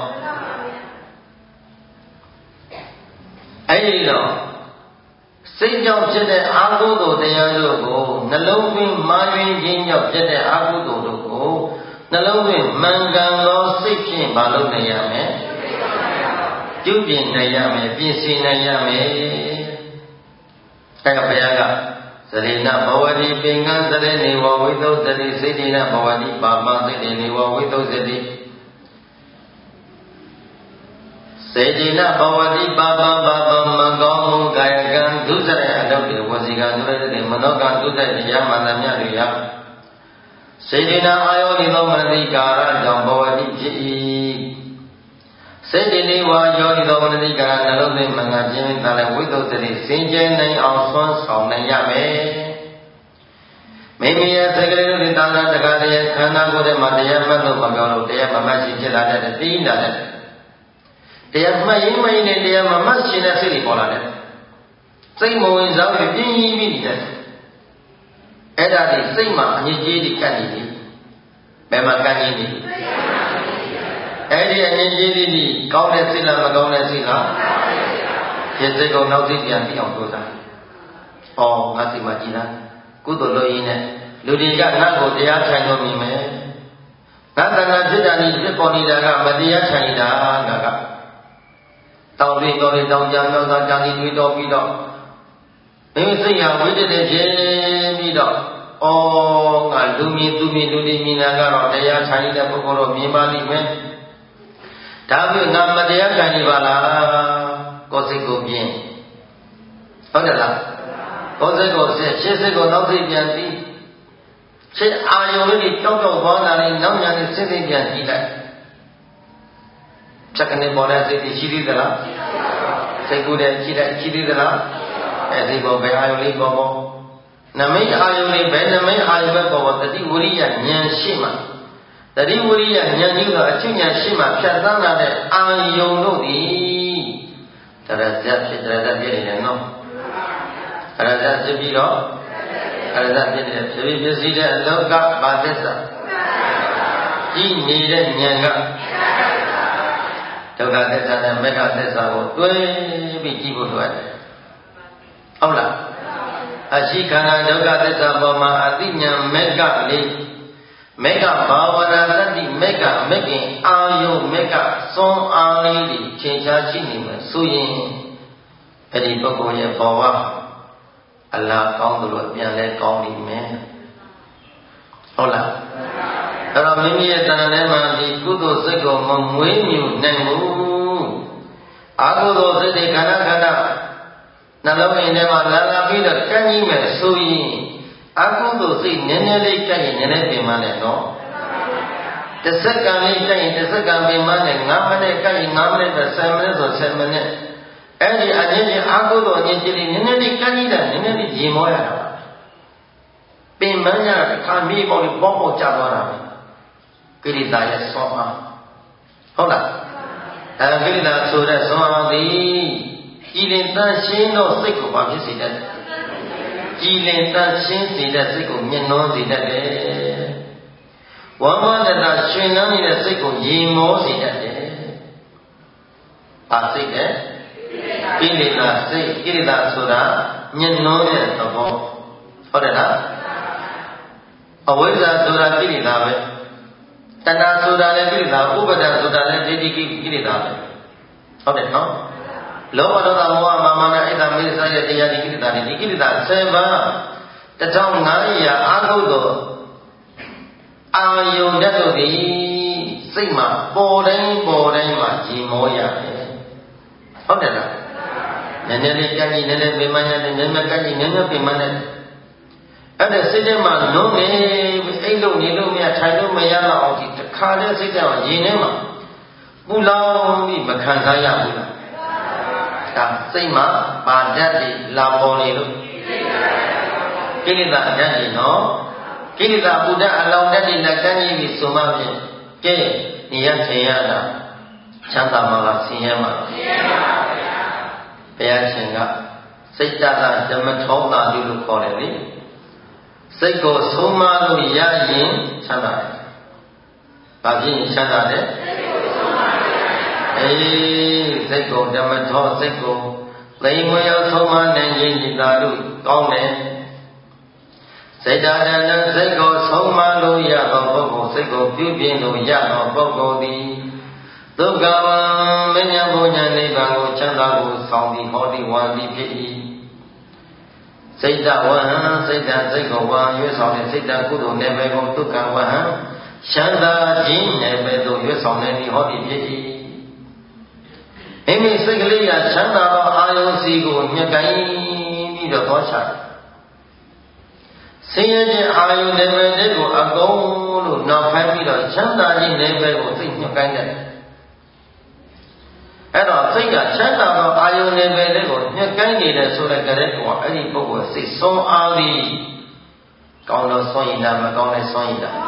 အဲ့ဒီတော့စိတ်ကြောင့်ဖြစ်တဲ့အကုသိုလ်တရားတို့ကိုနှလုံးသွင်းမှားယွင်းခြင်းကြောင့်ဖြစ်တဲ့အကုသိုလ်တို့ကိုနှလုံးသွင်းမှန်ကန်သောစိတ်ဖြင့်မလုပ်နိုင်ရမယ်ပြုပြင်နိုင်ရမယ်ပြင်ဆင်နိုင်ရမယ်အဲဒါဘုရားကသရေနဘဝတိပင်ကံသရေနေဝဝိသုသတိစိတ္တိနဘဝတိပါပစိတ္တိနေဝဝိသုသတိစေတိနဘဝတိပါပပါပမကောင်းမှုကာယကံဒုစရအလုပ်တွေဝစီကံဒုရတဲ့မနောကံဒုစရတရားမှန်သမျှတွေရစေတိနအာယောနိသောမနတိကာရကြောင့်ဘဝတိဖြစ်၏စေတလေးဝါယောဤသောဝဏ္ဏိကာနှလုံးသွင်းမင်္ဂခြင်းသာလည်းဝိသုဒ္ဓတိစင်ကြယ်နိုင်အောင်ဆွမ်းဆောင်နိုင်ရမယ်မိမိရဲ့သက္ကလေးတို့သာသာတကားရဲ့ခန္ဓာကိုယ်ထဲမှာတရားမှတ်လို့မကောင်းလို့တရားမမှတ်ရှိဖြစ်လာတဲ့တိလာတဲ့တရားမှတ်ရင်မရင်နဲ့တရားမမှတ်ရှင်တဲ့စိတ်တွေပေါ်လာတယ်စိတ်မဝင်စားပြီးပြင်းပြီးပြီးနေတဲ့အဲ့ဒါဒီစိတ်မှာအငြိကြီးတွေကတ်နေပြီဘယ်မှာကတ်နေပြီအဲ့ဒီအငြိကြီးတွေဒီကောင်းတဲ့စိတ်လားမကောင်းတဲ့စိတ်လားဖြစ်စိတ်ကိုနောက်စိတ်ပြန်ပြီးအောင်ကြိုးစား။အော်ငါစိတ်မှာကြည်လားကုသိုလ်လုပ်ရင်းနဲ့လူတွေကငါ့ကိုတရားထိုင်လို့မြင်မယ်။ငါတဏှာဖြစ်တာนี่ဖြစ်ပေါ်နေတာကမတရားထိုင်တာငါကတောင်းပြီးတော်ပြီးတောင်းကြမြောက်တာကြာစီတွေးတော်ပြီးတော့မိမိစိတ်ဟာဝိတ္တနဲ့ဖြစ်ပြီးတော့အော်ငါလူမြင်သူမြင်လူတွေမြင်တာကတော့တရားထိုင်တဲ့ပုဂ္ဂိုလ်တော့မြင်ပါလိမ့်မယ်။ဒါပြုငါမတရားခံနေပါလားကိုယ်စိတ်ကိုပြင်းဟုတ်တယ်လားကိုယ်စိတ်ကိုဆက်ရှင်းစိတ်ကိုနောက်စိတ်ပြန်ပြီးရှင်းအာယုံလေးတောက်တောက်သွားတာလေးနောက်ညာလေးစိတ်စိတ်ပြန်ကြည့်လိုက်ဖြတ်ကနေပေါ်တဲ့စိတ်ရှိသေးသလားစိတ်ကူးတဲ့ကြည့်လိုက်ရှိသေးသလားအဲစိတ်ပေါ်ဘယ်အာယုံလေးပေါ်ပေါ်နမိတ်အာယုံလေးဘယ်နမိတ်အာယုံပဲပေါ်ပေါ်တတိဝရိယဉာဏ်ရှိမှတတိဝရိယဉာဏ်ကြီးကအချုပ်ဉာဏ်ရှိမှဖြတ်သန်းလာတဲ့အာယုံတို့သည်တရဇတ်ဖြစ်တရဇတ်ဖြစ်နေတယ်နော်တရဇတ်ဖြစ်ပြီးတော့တရဇတ်ဖြစ်နေတယ်ဖြစ်ပြီးဖြစ်စီတဲ့အလောကဘာသစ္စာကြည်နေတဲ့ဉာဏ်ကဒုက္ခသစ္စာနဲ့မေဃသစ္စာကိုတွဲပြီးကြည့်ဖို့လိုတယ်ဟုတ်လားအရှိခန္ဓာဒုက္ခသစ္စာပေါ်မှာအသိဉာဏ်မေဃလေးမေဃဘာဝနာတတိမေဃမေခင်အာယုမေဃစွန်အားလေးတွေချိန်ခြားရှိနေမှာဆိုရင်အဲ့ဒီပုဂ္ဂိုလ်ရဲ့ဘဝအလားကောင်းသလိုပြန်လဲကောင်းနေမယ်ဟုတ်လားအဲ့တော့မိမိရဲ့တဏ္ဍာထဲမှာဒီကုသိုလ်စိတ်ကိုမမွေးမြူနိုင်ဘူးအကုသိုလ်စိတ်တွေခန္ဓာခန္ဓာနှလုံးရင်းထဲမှာလာလာပြီးတော့ကန့်ကြီးမယ်ဆိုရင်အကုသိုလ်စိတ်နည်းနည်းလေးကန့်ရင်နည်းနည်းပြင်မနဲ့နော်တစ်စက္ကန့်လေးကန့်ရင်တစ်စက္ကန့်ပြင်မနဲ့ငါးမိနစ်ကန့်ရင်ငါးမိနစ်ပဲဆယ်မိနစ်ဆိုဆယ်မိနစ်အဲ့ဒီအချင်းချင်းအကုသိုလ်အချင်းချင်းလေးနည်းနည်းလေးကန့်ကြီးတယ်နည်းနည်းလေးရေမောရတာပါပင်မညာတစ်ခါမြေပေါ်လေးပေါပေါကျသွားတာကိရိတာရဲ့ဆွမ်းအားဟုတ်လားအဲကိရိတာဆိုတဲ့ဆွမ်းအားသည်ကြည်လင်တန်ရှင်းသောစိတ်ကိုဘာဖြစ်စေတတ်ကြည်လင်တန်ရှင်းစေတဲ့စိတ်ကိုမြင့်နှောစေတတ်တယ်ဝမ်းမတတာရွှင်လန်းနေတဲ့စိတ်ကိုရေမောစေတတ်တယ်ပါစိတ်နဲ့ကိရိတာစိတ်ကိရိတာဆိုတာမြင့်နှောတဲ့သဘောဟုတ်တယ်လားအဝိဇ္ဇာဆိုတာကိရိတာပဲတဏှာဆိုတာလည်းကိရိတာဥပါဒဆိုတာလည်းဒိဋ္ဌိကိရိတာပဲဟုတ်တယ်နော်လောဘဒေါသမောဟမာမာနအိတ်တာမေသရဲ့တရားဒီကိရိတာဒီကိရိတာဆယ်ပါးတထောင်ငါးရာအာဟုသောအာယုန်တတ်တို့သည်စိတ်မှာပေါ်တိုင်းပေါ်တိုင်းမှာကြည်မောရတယ်ဟုတ်တယ်လားနည်းနည်းလေးကန့်ကြီးနည်းနည်းပြင်မရတယ်နည်းနည်းကန့်ကြီးနည်းနည်းပြင်မရတယ်အဲ့ဒါစိတ်ထဲမှာလုံးနေအိတ်လို့နေလို့မရထိုင်လို့မရတော့အောင်ဒီတစ်ခါတည်းစိတ်ထဲမှာရင်ထဲမှာပူလောင်ပြီးမခံစားရဘူးလားဒါစိတ်မှာပါဓာတ်တွေလာပေါ်နေလို့ကိလေသာဓာတ်တွေနော်ကိလေသာပူဓာတ်အလောင်းဓာတ်တွေနဲ့ကန့်ကြီးပြီးဆိုမှဖြင့်ကဲနေရဆင်ရတာချမ်းသာမှာလားဆင်ရမှာဆင်ရပါဗျာဘုရားရှင်ကစိတ်တတဓမ္မထောတာလို့ခေါ်တယ်လေစိတ်ကိုဆုံးမလို့ရရင်ချမ်းသာတယ်။ဘာဖြစ်ရင်ချမ်းသာတယ်။စိတ်ကိုဆုံးမလို့ရရင်အေးစိတ်ကိုဓမ္မထောစိတ်ကိုသိမွေရောက်ဆုံးမနိုင်ခြင်းဒီသာလို့ကောင်းတယ်။စိတ်ဓာတ်နဲ့စိတ်ကိုဆုံးမလို့ရသောပုဂ္ဂိုလ်စိတ်ကိုပြုပြင်လို့ရသောပုဂ္ဂိုလ်သည်ဒုက္ခဝံမဉ္ဇဉ်ဘုံဉာဏ်နိဗ္ဗာန်ကိုချမ်းသာကိုဆောင်ပြီးဟောဒီဝါဒီဖြစ်၏စိတ်တဝဟံစိတ်တစိတ်ကိုဝါရွေးဆောင်တဲ့စိတ်တကုသိုလ်နယ်ပယ်ကိုဒုက္ခဝဟံရှမ်းသာခြင်းနယ်ပယ်သို့ရွေးဆောင်နေပြီးဟောဒီဖြစ်၏မိမိစိတ်ကလေးကချမ်းသာသောအာယုံစီကိုညှက်ကိုင်းပြီးတော့သောချဆင်းရဲခြင်းအာယုံနယ်ပယ်တွေကိုအကုန်လို့နောက်ခိုင်းပြီးတော့ချမ်းသာခြင်းနယ်ပယ်ကိုသိညှက်ကိုင်းတယ်အဲ့တော့စိတ်ကချမ်းသာသောအာယုန်နယ်ပယ်တွေကိုညှက်ကိုင်းနေတယ်ဆိုတဲ့ကြတဲ့ကောအဲ့ဒီပုဂ္ဂိုလ်စိတ်ဆုံးအားပြီးကောင်းလို့ဆုံးရင်လားမကောင်းလဲဆုံးရင်လား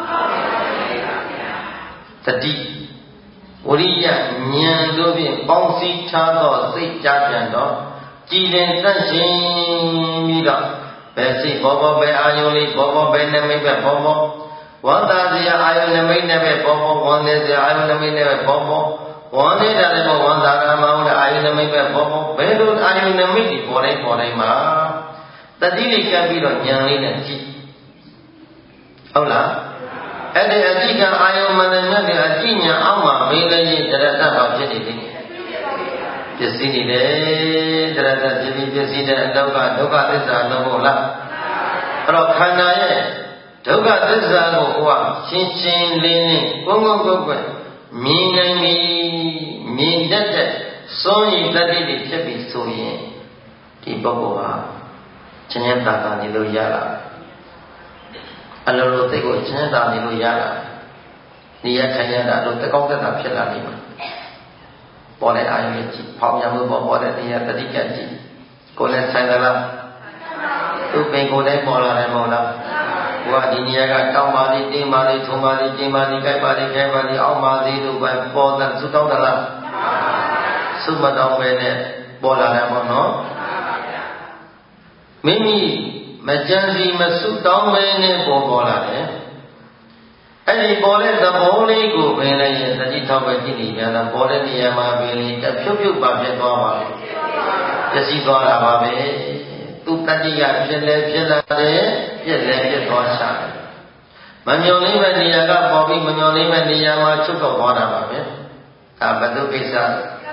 သတိဝရိယဉာဏ်တို့ဖြင့်ပေါင်းစည်းထားသောစိတ်ကြပြန်တော့ကြည်လင်တတ်ရှင်ပြီးတော့ဘယ်စိတ်ဘောဘောပဲအာယုန်လေးဘောဘောပဲနမိတ်ပဲဘောဘောဝန္တာစရာအာယုန်နမိတ်နဲ့ပဲဘောဘောဝန္တေစရာအာယုန်နမိတ်နဲ့ပဲဘောဘောဝန္နေတာလည်းဘောဝန္တာရမဟုတ်တဲ့အာယုန်နမိတ်ပဲဘောဘောဘယ်လိုအာယုန်နမိတ်ဒီပေါ်တိုင်းပေါ်တိုင်းမှာတတိလေးကပ်ပြီးတော့ဉာဏ်လေးနဲ့ကြည့်ဟုတ်လားအဲ့ဒီအကြည့်ကအာယုန်မနဲ့မြတ်တဲ့အကြည့်ဉာဏ်အောက်မှာမင်းလည်းရင်တရတ္တပါဖြစ်နေတယ်ပစ္စည်းနေတယ်တရတ္တဖြစ်ပြီးပစ္စည်းတဲ့အလောကဒုက္ခသစ္စာလုံးဟုတ်လားအဲ့တော့ခန္ဓာရဲ့ဒုက္ခသစ္စာကိုဟိုကရှင်းရှင်းလင်းလင်းကိုယ်ကိုယ်ကိုယ်ကိုယ်မြင်နိုင်ပြီမြင်တတ်တဲ့စွန့်ရည်တတ္တိတွေဖြစ်ပြီဆိုရင်ဒီပုဂ္ဂိုလ်ဟာချမ်းသာတာနေလို့ရတာအလိုလိုသိကိုချမ်းသာနေလို့ရတာနေရခံရတာလို့တကောင်းတက်တာဖြစ်လာနေမှာပေါ်တဲ့အာရုံကြီးဖောင်းရမှုပေါ်ပေါ်တဲ့တရားတတိကကြည့်ကိုယ်နဲ့ဆိုင်သလားသူပင်ကိုယ်တိုင်းပေါ်လာတယ်မဟုတ်လားဘုရားဒီနေရာကတောင်းပါလိတင်းပါလိထုံပါလိကျင်းပါလိကြိုက်ပါလိခဲပါလိအောက်ပါလိတို့ပဲပေါ်တဲ့သုတောင်းတလားသုမတောင်းပဲနဲ့ပေါ်လာတယ်ပေါ့နော်မိမိမကြံစီမဆုတောင်းမဲနဲ့ပေါ်ပေါ်လာတယ်အဲ့ဒီပေါ်တဲ့သဘောလေးကိုပင်လည်းရင်သတိထောက်ပဲကြည့်နေကြတာပေါ်တဲ့နေရာမှာပင်လေးတဖြုတ်ဖြုတ်ပါဖြစ်သွားပါလေပျက်စီးသွားတာပါပဲသူတတိယဖြစ်လဲဖြစ်လာတယ်ပြက်လဲပြက်သွားချတယ်မမျော်လင့်မဲ့နေရာကပေါ်ပြီးမမျော်လင့်မဲ့နေရာမှာချုပ်တော့သွားတာပါပဲဒါဘယ်သူကိစ္စ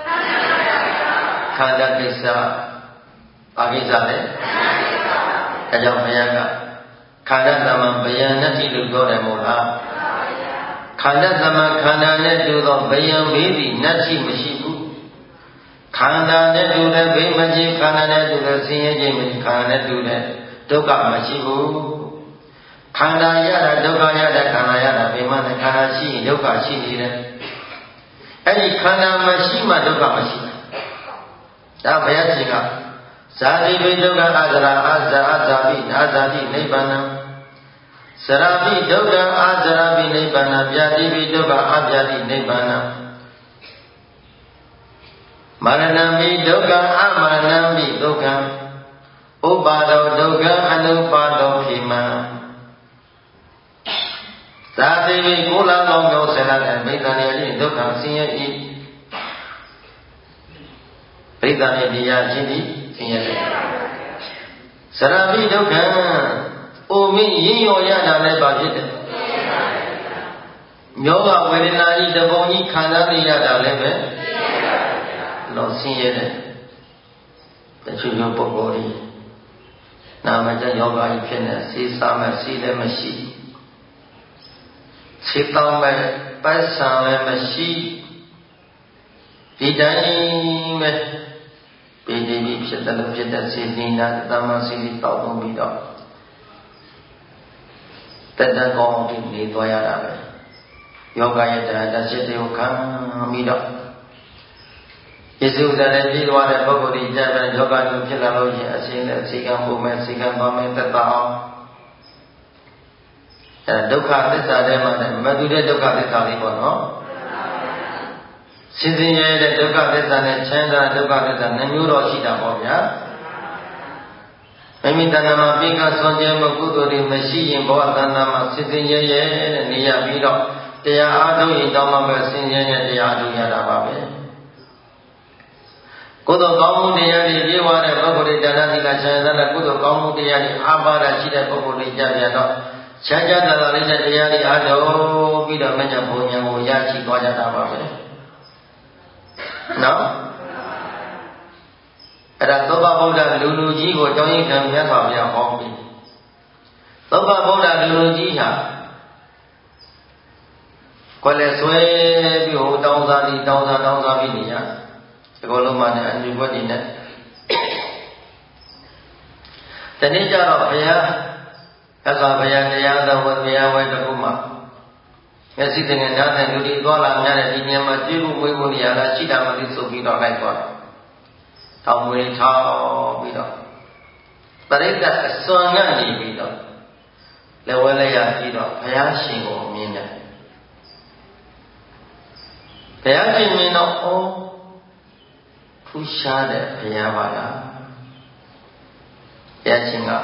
ခန္ဓာကိစ္စဘာကိစ္စလဲအဲကြောင့်ဘုရားကခန္ဓာသမံဗျာနတိလို့ပြောတယ်မို့လားခန္ဓာသမံခန္ဓာနဲ့တူသောဗျာဘေးသည်နတ္တိမရှိဘူးခန္ဓာနဲ့တူတဲ့ဘေးမရှိခန္ဓာနဲ့တူတဲ့ဆင်းရဲခြင်းမရှိခန္ဓာနဲ့တူတဲ့ဒုက္ခမရှိဘူးခန္ဓာရတာဒုက္ခရတာခန္ဓာရတာဘယ်မှခန္ဓာရှိရင်ဒုက္ခရှိနေတယ်အဲ့ဒီခန္ဓာမရှိမှဒုက္ခမရှိဘူးဒါဘုရားရှင်ကဇာတိပိဒုက္ခအာဇရာအာဇာအာဇာပိအာဇာတိနိဗ္ဗာန်စရာပိဒုက္ခအာဇရာပိနိဗ္ဗာန်ဗျာတိပိဒုက္ခအာဗျာတိနိဗ္ဗာန်မရဏံပိဒုက္ခအမရဏံပိဒုက္ခဥပါဒောဒုက္ခအနုပါဒောဖြိမံဇာတိပိကိုလာကောင်းသောဆရာတဲ့မိစ္ဆာနေတိဒုက္ခဆင်းရဲ၏ပရိသတ်ရဲ့တရားချင်းသည်ဆင်းရဲတယ်စရပိဒုက္ခအိုမင်းရင်းရော်ရတာလည်းပါဖြစ်တယ်ယောဂဝေဒနာကြီးတပုံကြီးခံစားနေရတာလည်းပဲလောဆင်းရဲတယ်တချို့ယောပုဂ္ဂိုလ်ကြီးနာမကျယောဂကြီးဖြစ်နေစေးစားမဲ့စီးလည်းမရှိစေတောင်းမဲ့ပိုက်ဆံလည်းမရှိဒီတိုင်းပဲပေဒီပြီဖြစ်တယ်လို့ဖြစ်တဲ့စေတနာတမန်စီလေးတောက်သုံးပြီးတော့တတကောင်းပြီးနေသွားရတာပဲယောဂရဲ့တရားတစ်ချက်တည်းကိုခံပြီးတော့ယေရှုတည်းပြီးသွားတဲ့ပုဂ္ဂိုလ်ကြီးကြတဲ့ယောဂမျိုးဖြစ်လာလို့ရှိရင်အရှင်နဲ့အစီကံပုံမဲ့စီကံပါမဲ့သက်သာအောင်အဲဒုက္ခသစ္စာထဲမှာမတူတဲ့ဒုက္ခသစ္စာလေးပေါ့နော်စဉ်စဉ်ရဲတဲ့ဒုက္ခသစ္စာနဲ့ချမ်းသာဒုက္ခသစ္စာနှမျိုးတော့ရှိတာပေါ့ဗျာမိမိတဏ္ဍာမှာပိကဆွန်ကျဲမှုကုသိုလ်တွေမရှိရင်ဘဝတဏ္ဍာမှာစဉ်စဉ်ရဲရဲတဲ့နေရပြီးတော့တရားအားထုတ်ရင်တောင်းမှပဲစဉ်ရဲရဲတရားထုတ်ရတာပါပဲကုသိုလ်ကောင်းမှုတရားတွေပြေဝတဲ့ပုဂ္ဂိုလ်တွေဒါနသီလချမ်းသာတဲ့ကုသိုလ်ကောင်းမှုတရားတွေအားပါတာရှိတဲ့ပုဂ္ဂိုလ်တွေကြပြန်တော့ချမ်းသာတာလေးတဲ့တရားတွေအားထုတ်ပြီးတော့မညဘုံဉာဏ်ကိုရရှိသွားကြတာပါပဲနော်အဲ့ဒါသောဘဗုဒ္ဓလူလူကြီးကိုကြောင်းရိပ်ခံမြတ်စွာဘုရားဟောပြီးသောဘဗုဒ္ဓလူလူကြီးဟာကိုယ်လည်းဆွဲပြီးဟိုတောင်းစားပြီးတောင်းစားတောင်းစားပြီးနေရဒီလိုလုံးမှလည်းအညူွက်နေနဲ့တနေ့ကျတော့ဘုရားအသာဘုရားတရားတော်ဝတရားဝဲတခုမှမျက်စိတငယ်နားတဲ့လူတွေသွားလာများတဲ့ဒီနေရာမှာကြည့်ဖို့ဝေးဖို့နေရာလားရှိတာမသိဆိုပြီးတော့လိုက်သွားတယ်။တောင်မွေထောင်းပြီးတော့ပရိသတ်အစွမ်းကနေပြီးတော့လက်ဝဲလက်ရပြီးတော့ဘုရားရှင်ကိုမြင်တယ်။ဘုရားရှင်မြင်တော့အော်ထူးရှားတဲ့ဘုရားပါလား။ဘုရားရှင်က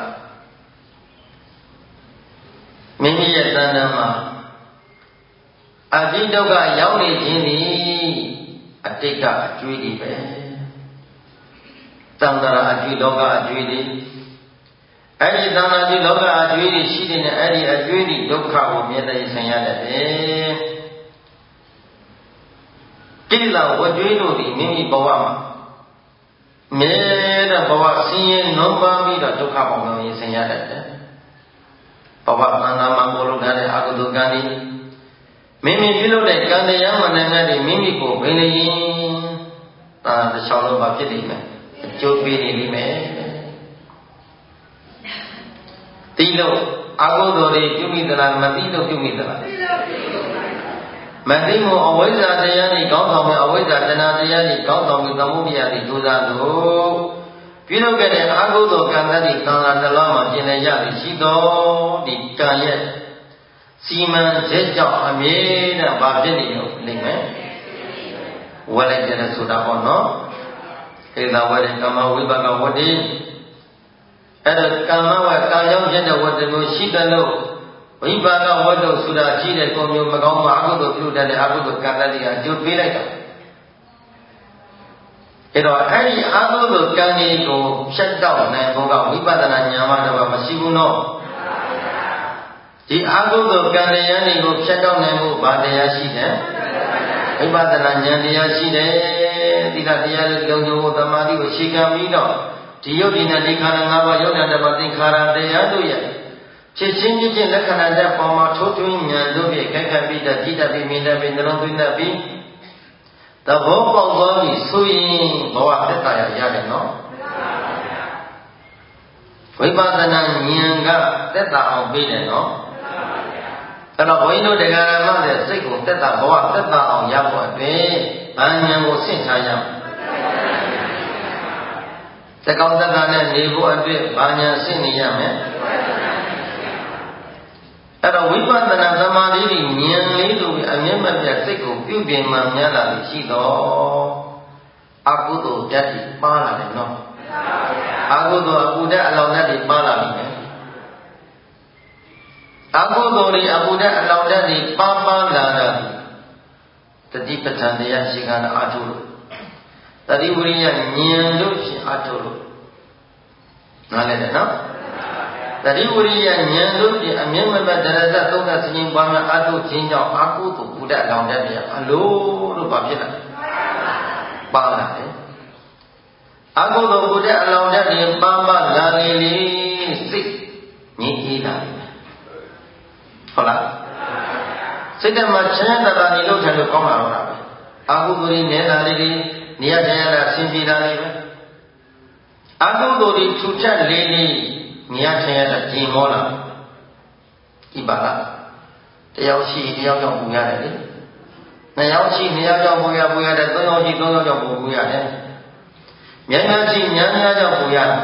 မိမိရဲ့တဏ္ဍာမှာအတိဒုက္ခရောက်နေခြင်းသည်အတိတ်ကအကျွေးတွေပဲတန်တရာအကျွေးလောကအကျွေးတွေအဲ့ဒီတန်တရာအကျွေးလောကအကျွေးတွေရှိတဲ့အဲ့ဒီအကျွေးတွေဒုက္ခကိုမြဲတည်ဆင်ရတတ်တယ်တိလဝကျွေးတို့သည်မိမိဘဝမှာမြဲတဲ့ဘဝဆင်းရဲနုံပန်းပြီးတော့ဒုက္ခပေါင်းလုံးရင်ဆင်ရတတ်တယ်ဘဝတန်တရာမှာပေါ်လို့ထားတဲ့အကုသိုလ်ကံတွေမိမိပြုလုပ်တဲ့ကံတရားမနိုင်တဲ့မိမိကိုဘယ်လိုရင်အာတစ်ချောင်းလုံးပါဖြစ်နေမယ်အကျိုးပေးနေလိမ့်မယ်တိလို့အကုသိုလ်တွေပြုမိသလားမတိလို့ပြုမိသလားမတိမို့အဝိဇ္ဇာတရားတွေကောင်းဆောင်မယ်အဝိဇ္ဇာတဏှာတရားတွေကောင်းဆောင်ပြီးသမုဒ္ဒရာတွေကြိုးစားလို့ပြုလုပ်ခဲ့တဲ့အကုသိုလ်ကံတွေသံဃာတလွှားမှာပြင်နေရပြီးရှိတော်ဒီကံရဲ့စီမံချက်ကြောင့်အမြဲတမ်းဘာဖြစ်နေလို့လိမ့်မယ်ဝယ်လိုက်ကြတယ်ဆိုတာပေါ့နော်ဧတဝတ္တိကာမဝိပါကဝတ္တိအဲ့ဒါကာမဝကာကြောင့်ဖြစ်တဲ့ဝတ္တိမျိုးရှိတယ်လို့ဝိပါကဝတ္တုဆိုတာရှိတဲ့ကိုမျိုးမကောင်းမှုအကုသိုလ်ပြုတတ်တဲ့အကုသိုလ်ကံတည်းကအကျိုးပေးလိုက်တာအဲ့တော့အဲ့ဒီအကုသိုလ်ကံတွေကိုဖြတ်တောက်နိုင်ဖို့ကဝိပဿနာဉာဏ်မှတော့မရှိဘူးနော်ဒီအကုသိုလ်ကံတရားတွေကိုဖြတ်တောက်နိုင်ဖို့ဗာတရားရှိတယ်ဝိပဿနာဉာဏ်တရားရှိတယ်သီလတရားတွေလုံးစုံကိုသမာဓိကိုရှေ့ကပြီးတော့ဒီယုတ်ဒီနဲ့ဒီခန္ဓာ၅ပါးယုတ်တဓမ္မသင်္ခါရတရားတို့ရဲ့ဖြစ်ချင်းဖြစ်ချင်းလက္ခဏာတဲ့ပေါ်မှာထိုးထွင်းဉာဏ်တို့ဖြင့်ခိုက်ခတ်ပြီးတတ်ကြည်တတ်ပြီးမြင်တတ်ပြီးနှလုံးသွင်းတတ်ပြီးသဘောပေါက်သွားပြီဆိုရင်ဘဝသက်သာရရတယ်နော်ဝိပဿနာဉာဏ်ကသက်သာအောင်ပေးတယ်နော်အဲ့တော့ဘုန်းကြီးတို့တရားဓမ္မတဲ့စိတ်ကိုသက်သာဘဝသက်သာအောင်ရဖို့အတွက်ဗာဉာဏ်ကိုဆင့်ထားရမယ်သကောင်းသက်သာနဲ့နေဖို့အတွက်ဗာဉာဏ်ဆင့်နေရမယ်အဲ့တော့ဝိပဿနာသမာဓိဉာဏ်လေးတို့အမြဲမပြတ်စိတ်ကိုပြုပြင်မှများလာလို့ရှိတော့အကုသိုလ်ဓာတ်ကြီးပါလာတယ်နော်အကုသိုလ်အကုဓာတ်အလောင်းဓာတ်ကြီးပါလာပြီမယ်အကုသိုလ်တွေအကုဓာတ်အလောင်းဓာတ်ကြီးပါပါလာတာတတိပဋ္ဌာန်တရားရှိခံအားထုတ်လို့တတိဝိရိယဉာဏ်တို့ဖြင့်အားထုတ်လို့နားလည်တယ်နော်တတိဝိရိယဉာဏ်တို့ဖြင့်အမြင့်မဘဒရဇသုံးသစခြင်းပွားများအားထုတ်ခြင်းကြောင့်အကုသိုလ်ကုဓာတ်အလောင်းဓာတ်တွေအလိုလို့ပါဖြစ်တာပါလာတယ်အကုသိုလ်ကုဓာတ်အလောင်းဓာတ်တွေပါပါလာလေလေစိတ်ငြိမ်းအေးလာတယ်ဟုတ်လားစိတ်ဓာတ်မှာချမ်းသာတာနေလို့ထိုင်လို့ကောင်းလာတော့တာပဲအကုသိုလ်တွေနေတာလေးတွေနေရာထိုင်ရတာဆင်ပြေတာလေးပဲအကုသိုလ်တွေထူထပ်လေးလေးနေရာထိုင်ရတာကျင်မောလာဒီပါလားတယောက်ရှိတယောက်ကြောင့်ပူရတယ်လေနှစ်ယောက်ရှိနှစ်ယောက်ကြောင့်ပူရပူရတယ်သုံးယောက်ရှိသုံးယောက်ကြောင့်ပူပူရတယ်များများရှိများများကြောင့်ပူရတယ်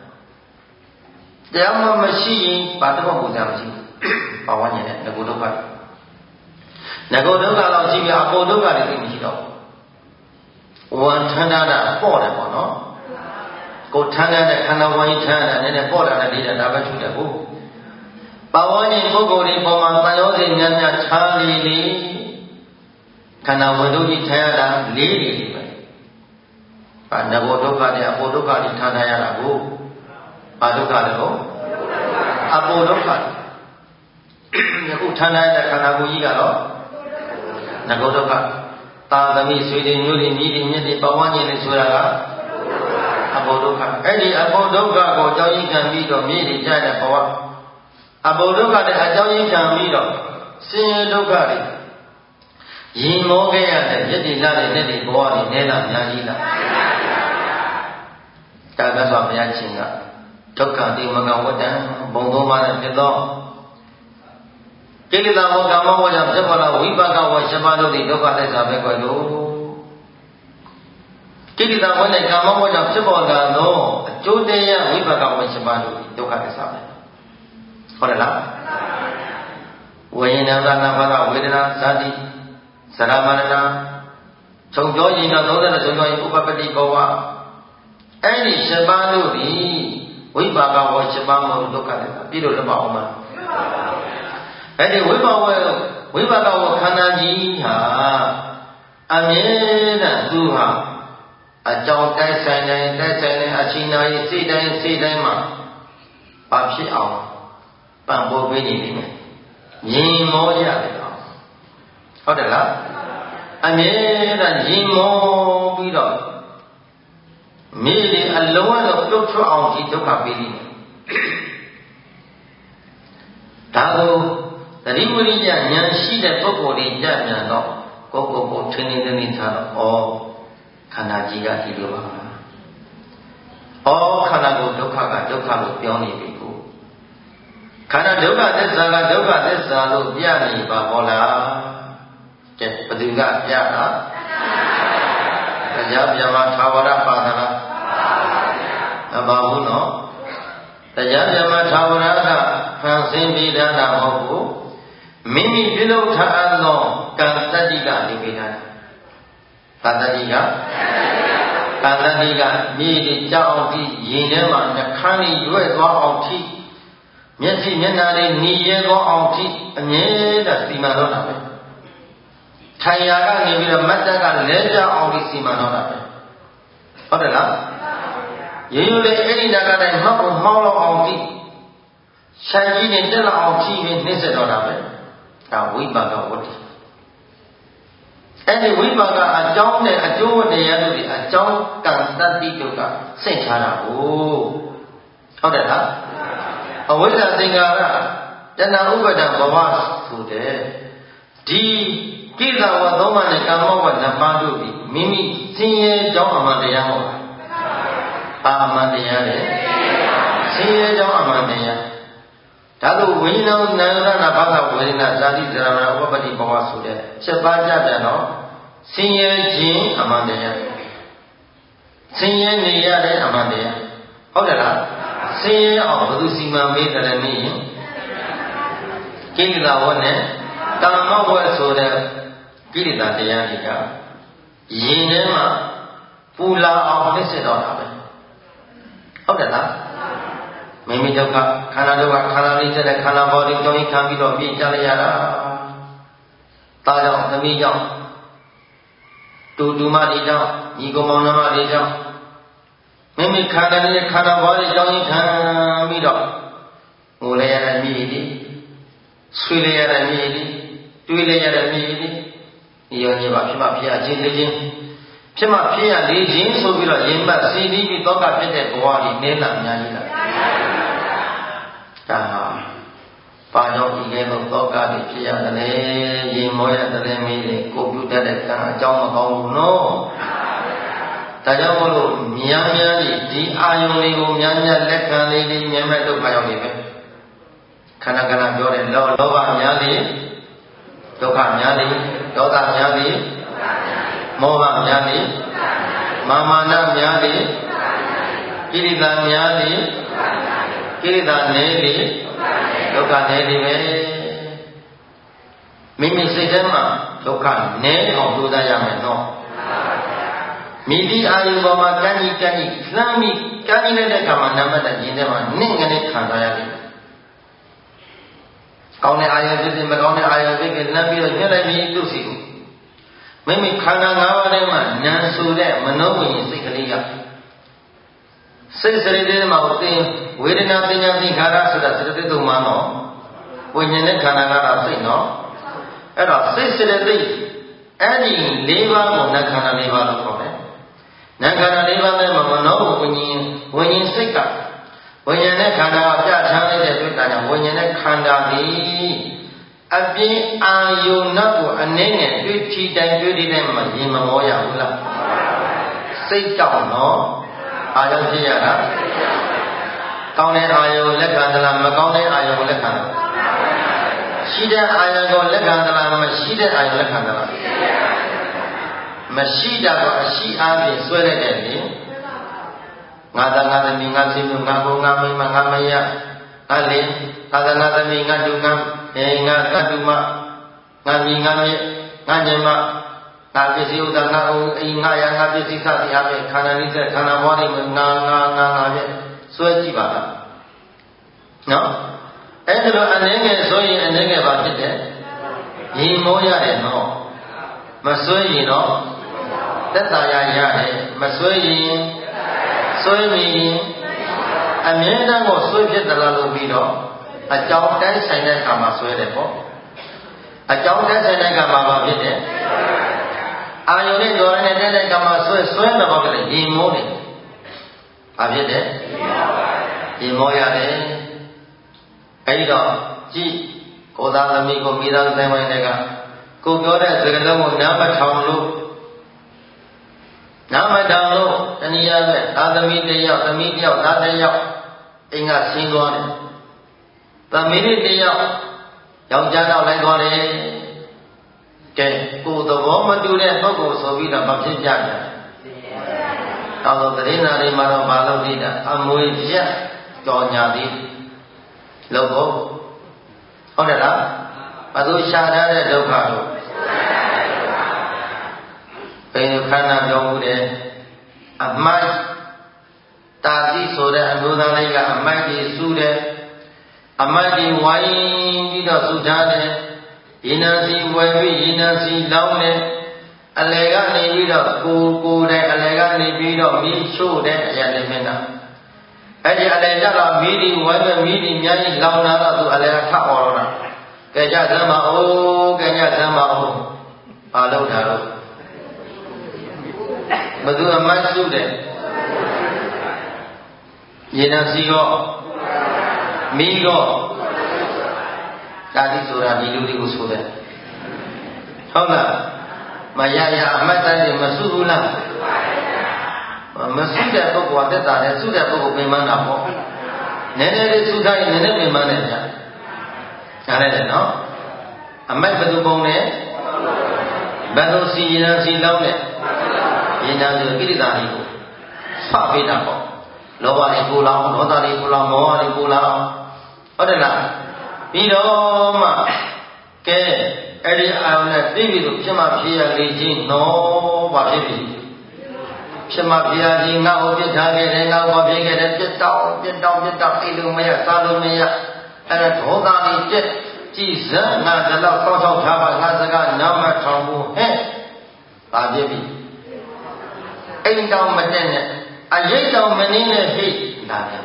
တရားမှမရှိရင်ဘာတော့ပူကြမရှိဘူးပါဝါညင်တဲ့ငကိုဒုက္ခငကိုဒုက္ခတော့ရှိပြအပေါ်ဒုက္ခတွေသိမရှိတော့ဝါထန္တာတာပေါ့တယ်ပေါ့နော်ကိုထမ်းတဲ့ခန္ဓာဝါးကြီးထမ်းတာနည်းနည်းပေါ့တာနဲ့လေးတာဒါပဲထူတယ်ဟုတ်ပါဝါညင်ပုဂ္ဂိုလ်ဒီပေါ်မှာတန်ရောစိတ်များများခြားလီလီခန္ဓာဝါးတို့ကြီးထမ်းရတာလေးလီလီပဲဘာငကိုဒုက္ခနဲ့အပေါ်ဒုက္ခတွေထမ်းထားရတာကိုဘာဒုက္ခလဲဟုတ်အပေါ်ဒုက္ခယခုထမ်းထားတဲ့ခန္ဓာကိုယ်ကြီးကတော့ငကိုဒုက္ခသာသမီဆွေတွေမျိုးတွေညီတွေမြစ်တွေပဝန်းကျင်တွေဆိုတာကအဘောဒုက္ခအဲ့ဒီအဘောဒုက္ခကိုအကြောင်းရင်းခံပြီးတော့မြည်တွေကြတဲ့ဘဝအဘောဒုက္ခတဲ့အကြောင်းရင်းခံပြီးတော့ဆင်းရဲဒုက္ခတွေရင်မောခဲ့ရတဲ့ရည်တည်လာတဲ့လက်တွေဘဝတွေနဲလာများကြီးလားဒါကဆိုဘုရားရှင်ကဒုက္ခတိမကဝတ္တံဘုံသုံးပါးနဲ့ဖြစ်သောကိလေသာဝကာမဝကြောင့်ဖြစ်ပေါ်လာဝိပါကဝရှမတို့သည်ဒုက္ခသစ္စာပဲကွယ်လို့ကိလေသာဝနဲ့ကာမဝကြောင့်ဖြစ်ပေါ်လာသောအကျိုးတရားဝိပါကဝရှမတို့သည်ဒုက္ခသစ္စာပဲဟုတ်တယ်လားဝေယနာသနာဘာကဝေဒနာဇာတိသရမရဏခြုံကြောရင်တော့သုံးတဲ့ခြုံကြောရင်ဥပပတ္တိဘဝအဲ့ဒီရှမတို့သည်ဝိပါကဝရှမမို့ဒုက္ခသစ္စာပြည့်လို့လည်းမအောင်ပါအဲ့ဒီဝိပါဝေဝိပါကဝခန္ဓာကြီးဟာအမြဲတမ်းသူဟာအကြောင်းတိုက်ဆိုင်တိုင်းတိုက်ဆိုင်တိုင်းအချိန်တိုင်းစိတ်တိုင်းစိတ်တိုင်းမှာဘာဖြစ်အောင်ပံ့ပိုးပေးနေတယ်ရင်မောကြတယ်တော့ဟုတ်တယ်လားအမြဲတမ်းရင်မောပြီးတော့မိတွေအလုံးအလုံးပြုတ်ထွက်အောင်ဒီဒုက္ခပေးနေတယ်ဒါကိုတတိဝိရိယဉာဏ်ရှိတဲ့ပုဂ္ဂိုလ်တွေကြပြန်တော့ကိုယ်ကိုယ်ကိုထင်းထင်းထင်းထင်းထားတော့ဩခန္ဓာကြီးကဒီလိုပါလားဩခန္ဓာကိုဒုက္ခကဒုက္ခလို့ပြောနေပြီကိုခန္ဓာဒုက္ခသစ္စာကဒုက္ခသစ္စာလို့ပြနေပါဘောလားကဲဘယ်သူကပြတာတရားပြမသာဝရပါဒလားမပါဘူးနော်တရားပြမသာဝရကဖန်ဆင်းပြီးတာမဟုတ်ဘူးမိမိပြုလုပ်ထားသောကံတတ္တိကနေပေးတာ။ကံတတ္တိကကာသတိကမြေတွေကြောက်အောင်ထိရင်ထဲမှာနှခမ်းတွေရွဲ့သွားအောင်ထိမျက်စိမျက်နှာတွေหนีရဲသွားအောင်ထိအမြဲတမ်းစီမံတော့တာပဲထိုင်ရာကနေပြီးတော့မတ်တက်ကလဲကြအောင်ထိစီမံတော့တာပဲဟုတ်တယ်လားရေရိုးလေးအဲ့ဒီနာကတိုင်းမှတ်ဖို့မှောင်းလောက်အောင်ထိခြံကြီးနဲ့တက်လောက်အောင်ထိပြီးနှိမ့်ဆက်တော့တာပဲဒါဝိပါကဝတ္တိအဲ့ဒီဝိပါကအကြောင်းနဲ့အကျိုးတရားတို့ဒီအကြောင်းကံတတိတို့ကစိတ်ချတာကိုဟုတ်တယ်လားအဝိဇ္ဇာသင်္ကာရတဏှာဥပါဒဘဝဆိုတဲ့ဒီကိလေသာဝသုံးပါးနဲ့ကာမဝဓမ္မတို့ဒီမိမိဆင်းရဲကြောင်းအမှန်တရားဟုတ်လားပါအမှန်တရားလေဆင်းရဲကြောင်းအမှန်တရားဒါတို့ဝိညာဉ်နာယနာဘာသာဝေဒနာဇာတိဇရာမဥပပတ္တိဘဝဆိုတဲ့ချက်ပါးကြပြန်တော့ဆင်းရဲခြင်းအမှန်တရားဆင်းရဲနေရတဲ့အမှန်တရားဟုတ်တယ်လားဆင်းရဲအောင်ဘယ်သူစီမံပေးတယ်လဲမေးရင်ကိလေသာဝတ်နဲ့ကာမဝတ်ဆိုတဲ့ကိလေသာတရားတွေကရင်ထဲမှာပူလာအောင်နှိမ့်ဆက်တော့တာပဲဟုတ်တယ်လားမိမိဒုက္ခခန္ဓာဒုက္ခခန္ဓာလေးတဲ့ခန္ဓာဘောဓိကြောင့်ခံပြီးတော့ပြည့်ကြလိုက်ရတာတာကြောင့်သမီးကြောင့်တူတူမတွေကြောင့်ညီကောင်မောင်နှမတွေကြောင့်မိမိခန္ဓာနဲ့ခန္ဓာဘောဓိကြောင့်ခံပြီးတော့ငိုလိုက်ရတဲ့မြေတွေဆွေးလိုက်ရတဲ့မြေတွေတွေးလိုက်ရတဲ့မြေတွေဒီရောကြီးပါဖြစ်မှဖြစ်ရခြင်းလေးချင်းဖြစ်မှဖြစ်ရလေးချင်းဆိုပြီးတော့ရင်ပတ်စီးပြီးတော့ကဖြစ်တဲ့ဘဝကြီးနည်းလာများကြီးလားဒါဟာဘာကြောင့်ဒီကဲတော့သောကတွေဖြစ်ရတယ်လဲရင်မောရတဲ့မင်းတွေကိုပြုတတ်တဲ့ကံအကြောင်းမကောင်းဘူးနော်ဒါကြောင့်မို့လို့များများဒီအာယုန်လေးကိုများများလက်ခံလေးလေးမြဲမဲ့ဒုက္ခရောက်နေပဲခန္ဓာခန္ဓာပြောတယ်လောလောဘများလေဒုက္ခများလေဒေါသများလေမောဟများလေမာမာနများလေကိလေသာများလေကိလေသာနည်းလေဒုက္ခနည်းလေပဲမိမိစိတ်ထဲမှာဒုက္ခနည်းအောင်ကြိုးစားရမယ်နော်မိဒီအာယုပေါ်မှာကံကြီးကံကြီးလှမ်းပြီးကံကြီးလိုက်တဲ့အခါမှာနံပါတ်တစ်ရင်ထဲမှာနင့်ငနဲ့ခံစားရတယ်ကောင်းတဲ့အာယုဖြစ်ဖြစ်မကောင်းတဲ့အာယုဖြစ်ဖြစ်လှမ်းပြီးတော့ညှက်လိုက်ပြီးသူ့စီကိုမိမိခန္ဓာ၅ပါးထဲမှာနာမ်ဆိုတဲ့မနောဝိညာဉ်စိတ်ကလေးကစိတ်စရိတ်ထဲမှာသင်ဝေဒနာပညာသင်္ခါရဆိုတာစရတိတုံမှနော်ဝိညာဉ်နဲ့ခန္ဓာကတော့စိတ်နော်အဲ့တော့စိတ်စရတိအဲ့ဒီ၄ပါးကိုနတ်ခန္ဓာ၄ပါးလို့ခေါ်တယ်နတ်ခန္ဓာ၄ပါးထဲမှာမနောဝိညာဉ်ဝိညာဉ်စိတ်ကဝိညာဉ်နဲ့ခန္ဓာကပြဋ္ဌာန်းလိုက်တဲ့တွေ့တာကြောင့်ဝိညာဉ်နဲ့ခန္ဓာသည်အပြင်းအာယုန်နောက်ကိုအနည်းငယ်တွေ့ထီတိုင်းတွေ့ထီတိုင်းမှာရင်မမောရဘူးလားစိတ်ကြောင့်နော်အာယုန်ဖြစ်ရတာကောင်းတဲ့အာယုန်လက်ခံသလားမကောင်းတဲ့အာယုန်လက်ခံသလားရှိတဲ့အာယုန်ကိုလက်ခံသလားမရှိတဲ့အာယုန်လက်ခံသလားမရှိတာကအရှိအားဖြင့်ဆွဲလိုက်တဲ့လေငါသာငါသမီးငါစိတ်ငါကိုငါမိမငါမယငါလေငါသာငါသမီးငါတူငါအေငါကတူမငါမိငါမြေငါညမငါပစ္စည်းဥဒ္ဒငါအိငါယငါပစ္စည်းစသည်အပြင်ခန္ဓာလေးတဲ့ခန္ဓာဘောဓိမှာငါငါငါငါရဲ့ဆွဲကြည့်ပါလားနော်အဲ့ဒါလိုအနေငယ်ဆိုရင်အနေငယ်ပါဖြစ်တယ်ရင်မောရတယ်နော်မဆွဲရင်တော့သက်သာရရတယ်မဆွဲရင်ဆွဲမိရင်အမြဲတမ်းကိုဆွဲဖြစ်သလားလို့ပြီးတော့အကြောင်းတိုင်းဆိုင်တဲ့အခါမှာဆွဲတယ်ပေါ့အကြောင်းတိုင်းဆိုင်တဲ့အခါမှာဘာဖြစ်တယ်အာယုန်နဲ့ကြော်ရတဲ့တဲ့အခါမှာဆွဲဆွဲတော့ဘာဖြစ်လဲရင်မောတယ်ဘာဖြစ်တယ်ရင်မောရတယ်အဲဒီတော့ကြည့်ကိုသားသမီးကိုမိသားစုတိုင်းပိုင်းတွေကကိုပြောတဲ့စကားလုံးကိုနားမထောင်လို့နားမထောင်လို့တနည်းအားဖြင့်သာသမီတယောက်သမီးတယောက်သားတယောက်အိမ်ကဆင်းသွားတယ်သမီးတယောက်ယောက်ျားတော့လိုက်သွားတယ်ကဲကိုယ်သဘောမတူတဲ့ပုဂ္ဂိုလ်ဆိုပြီးတော့မဖြစ်ကြကြနောက်တော့သတင်းစာတွေမှာတော့မလုပ်သေးတာအမွေပြတ်ကြော်ညာသည်လို့ဟုတ်ဟုတ်တယ်လားဘယ်သူရှာထားတဲ့ဒုက္ခလို့ဘယ်ခန္ဓာပြောမှုတယ်အမကအမိုက်ကြီးစုတယ်အမိုက်ကြီးဝိုင်းပြီးတော့စုထားတယ်ရေနံစီဝယ်ပြီးရေနံစီလောင်းတယ်အလယ်ကနေပြီးတော့ကိုကိုတဲ့အလယ်ကနေပြီးတော့မီးရှို့တဲ့အရာလေးမင်းသားအဲ့ဒီအလယ်ကျတော့မီးဒီဝိုင်းပဲမီးဒီအများကြီးလောင်လာတော့သူအလယ်ကထအော်တော့တာကဲကြစမ်းပါဦးကဲကြစမ်းပါဦးဘာလို့တာတော့ဘသူအမိုက်စုတယ်ရေနံစီရောမီးရောဒါတိဆိုတာဒီလူတွေကိုဆိုတယ်ဟုတ်လားမရရအမတ်တိုင်းမစုဘူးလားမစုတဲ့ပုဂ္ဂိုလ်ကတက်တာနဲ့စုတဲ့ပုဂ္ဂိုလ်ပင်ပန်းတာပေါ့နည်းနည်းလေးစုထားရင်နည်းနည်းပင်ပန်းတယ်ဗျာကြားရတယ်နော်အမတ်ဘယ်သူပုံလဲဘယ်လိုစီရင်စီလောင်းလဲရင်နာဆိုကိရိတာလေးကိုဖပေးတာပေါ့လောဘလေးကိုလောင်းဒေါသလေးကိုလောင်းမောဟလေးကိုလောင်းဟုတ်တယ်လားပြီးတော့မှကဲအဲ့ဒီအာရုံနဲ့သိပြီဆိုဖြစ်မှဖြစ်ရလေချင်းတော့ဘာဖြစ်ပြီဖြစ်မှဖြစ်ရချင်းငါ့ကိုပြစ်ထားခဲ့တယ်ငါ့ကိုပြစ်ခဲ့တယ်ပြစ်တောင်းပြစ်တောင်းပြစ်တောင်းအိတ်လို့မရစားလို့မရအဲ့ဒါဒေါသလေးပြက်ကြည်စံငါတလောက်ဆောက်ဆောက်ထားပါငါစကားနားမထောင်ဘူးဟဲ့ဘာဖြစ်ပြီအိမ်တောင်မတက်နဲ့အရေးတောင်မနင်းနဲ့ဟိတ်လာတယ်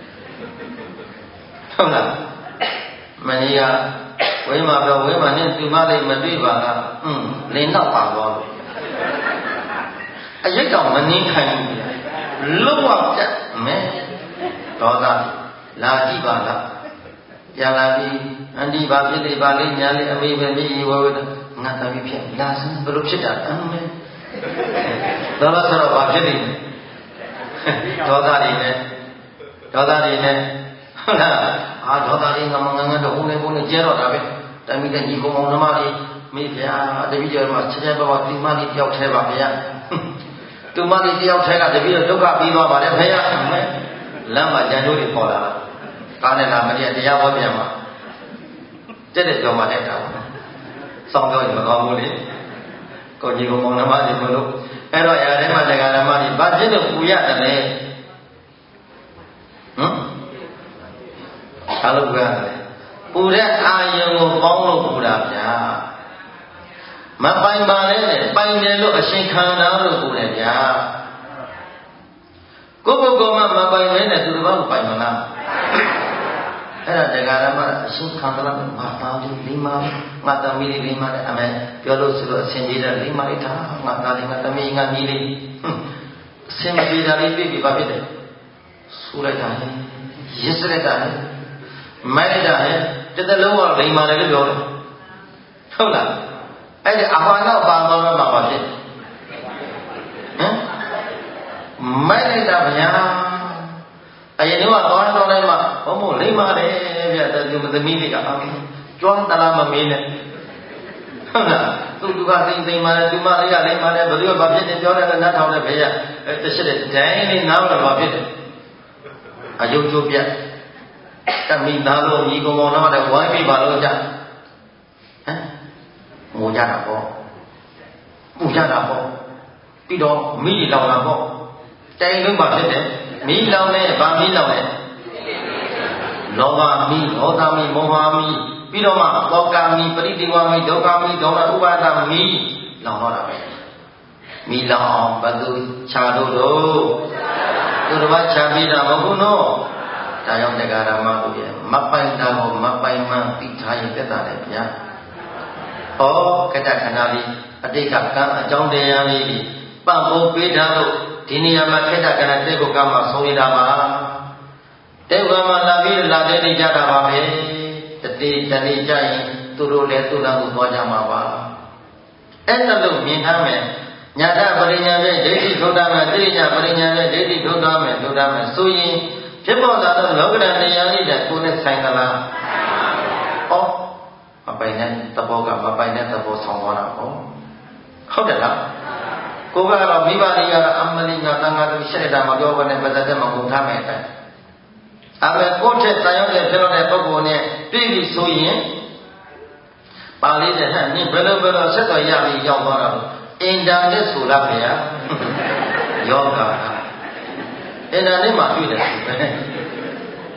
ဟုတ်လားမနေ့ကဝိမာပြောဝိမာနဲ့သူမလေးမတွေ့ပါလားဟွန်းလင်းတော့ပါသွားလို့အရိတ်တော့မနှင်းခိုင်းဘူးလုံးဝပြတ်မဲဒေါသလာကြည့်ပါလားပြန်လာပြီးအန်ဒီဘာဖြစ်လေဘာလေးညာလေးအမေပဲလေးဝဝငါတပည့်ဖြစ်လာစမ်းဘယ်လိုဖြစ်တာအမေဒေါသဆိုတော့ဘာဖြစ်နေဒေါသတွေနဲ့ဒေါသတွေနဲ့ဟုတ်လားအာဒေါသလေးငါမငန်းငန်းတော့ဦးနေဦးနေကျဲတော့တာပဲတမိတဲ့ညီကောင်ဓမ္မလေးမိဖုရားတပည့်ကျော်မှာချက်ချက်ပါပါဒီမလေးတယောက်ထဲပါဗျာသူမလေးတယောက်ထဲကတပည့်ဒုက္ခပြီးသွားပါတယ်ဖုရားလမ်းမှာကြံတို့တွေပေါ်လာတာကားနဲ့လာမတည်းတရားဟောပြန်မှာတက်တဲ့ကြော်မှာတက်တာစောင်းပြောရင်မကောင်းဘူးလေကိုညီကောင်ဓမ္မလေးမလို့အဲ့တော့ရာထဲမှာတရားဓမ္မလေးဘာဖြစ်လို့ပူရတယ်လဲဟမ်ဘာလို့ပူရတယ်ပူတဲ့အာယုံကိုပေါင်းလို့ပူတာဗျာမပိုင်ပါနဲ့ပိုင်တယ်လို့အရှင်ခန္ဓာလို့ပူတယ်ဗျာကိုယ့်ကိုယ်ကမှမပိုင်မဲနဲ့သူတစ်ပါးကိုပိုင်မလားအဲ့ဒါတရားဓမ္မအရှင်ခန္ဓာကငါသားလေးလေးမငါသမီးလေးလေးမနဲ့အမေပြောလို့ဆိုလို့အရှင်ကြီးတဲ့လေးမလေးထားငါသားလေးငါသမီးငါညီလေးအရှင်ကြီးတာလေးပြပြီးပါဖြစ်တယ်ဆူလိုက်တာဟဲ့ရစ်လိုက်တာဟဲ့မိုက်လိုက်တာဟဲ့တစ်သက်လုံးကလိမ်မာတယ်လို့ပြောတယ်ဟုတ်လားအဲ့ဒီအဟွာနောက်ပါသွားတော့မှဘာဖြစ်ဟမ်မိုက်လိုက်တာဗျာအရင်တော့သွားတော့တိုင်းမှာဘုံဘုံလိမ်မာတယ်ဗျာတကယ်မသမီးလေးကအာကျွမ်းတလားမမင်းနဲ့ဟုတ်လားသူသူကသိသိမာတယ်သူမလေးကလိမ်မာတယ်ဘယ်လိုဘာဖြစ်နေပြောတယ်နားထောင်တယ်ဖေရတရှိတဲ့ဒိုင်းလေးနားတော့ဘာဖြစ်တယ်အယုတ်ကျိုးပြတ်တမိသားလို့ညီကောင်ကောင်တော့ဝိုင်းပြီးပါလို့ကြဟမ်ငိုကြတာပေါ့ပူကြတာပေါ့ပြီးတော့မိလောင်တာပေါ့တိုင်လုံးပါဖြစ်တယ်မိလောင်နဲ့ဗာမိလောင်နဲ့လောဘမိဒေါသမိမောဟမိပြီးတော့မှသောကမိပရိဒီဝမိဒုက္ခမိဒေါမဥပါဒမိလောင်တော့တာပဲမိလောင်အောင်ဘသူခြာလို့တော့သူတစ်ပါးခြာပြီးတာမဟုတ်ဘူးနော်ဒါကြောင့်တရားဓမ္မတို့ရဲ့မပိုင်တာကိုမပိုင်မှန်သိထားရင်တက်တာလေဗျာ။ဩကတ္တခဏလေးအတိတ်ကကံအကြောင်းတရားလေးပြီးပံ့ပိုးပေးထားလို့ဒီနေရာမှာကတ္တခဏတဲ့ကိုကမှဆုံးရတာပါ။တဲ့ကမှလာပြီးလာတဲ့နေကြတာပါပဲ။တတိတဏိကြရင်သူတို့လည်းသူ့လောက်ကိုသွားကြမှာပါ။အဲ့ဒါလို့မြင်ထားမယ်။ညာတပရိညာနဲ့ဒိဋ္ဌိထုတ်တာမယ်တိညာပရိညာနဲ့ဒိဋ္ဌိထုတ်တာမယ်ထုတ်တာမယ်ဆိုရင်ဖြစ်ပေါ်လာတဲ့လောကဓာတ်တရားလေးတဲ့ကိုယ်နဲ့ဆိုင်ကလားဩမပိုင်တဲ့သဘောကမပိုင်တဲ့သဘောဆောင်သွားတာပေါ့ဟုတ်တယ်လားကိုကတော့မိဘတွေကတော့အမလီငါတန်ခါတို့ရှက်တာမပြောဘဲနဲ့ပတ်သက်တဲ့မကုန်ထားမယ်တဲ့အဲဒါကိုယ့်ထက်တန်ရောက်တဲ့ဖြစ်တဲ့ပုဂ္ဂိုလ်နဲ့တွေ့ပြီဆိုရင်ပါဠိတဲ့ဟဲ့နင်ဘယ်လိုဘယ်လိုဆက်တော်ရပြီးရောက်သွားတာအင်တာနက်ဆိုလားခင်ဗျာယောဂအင်တာနက်မှာတွေ့တယ်ဟ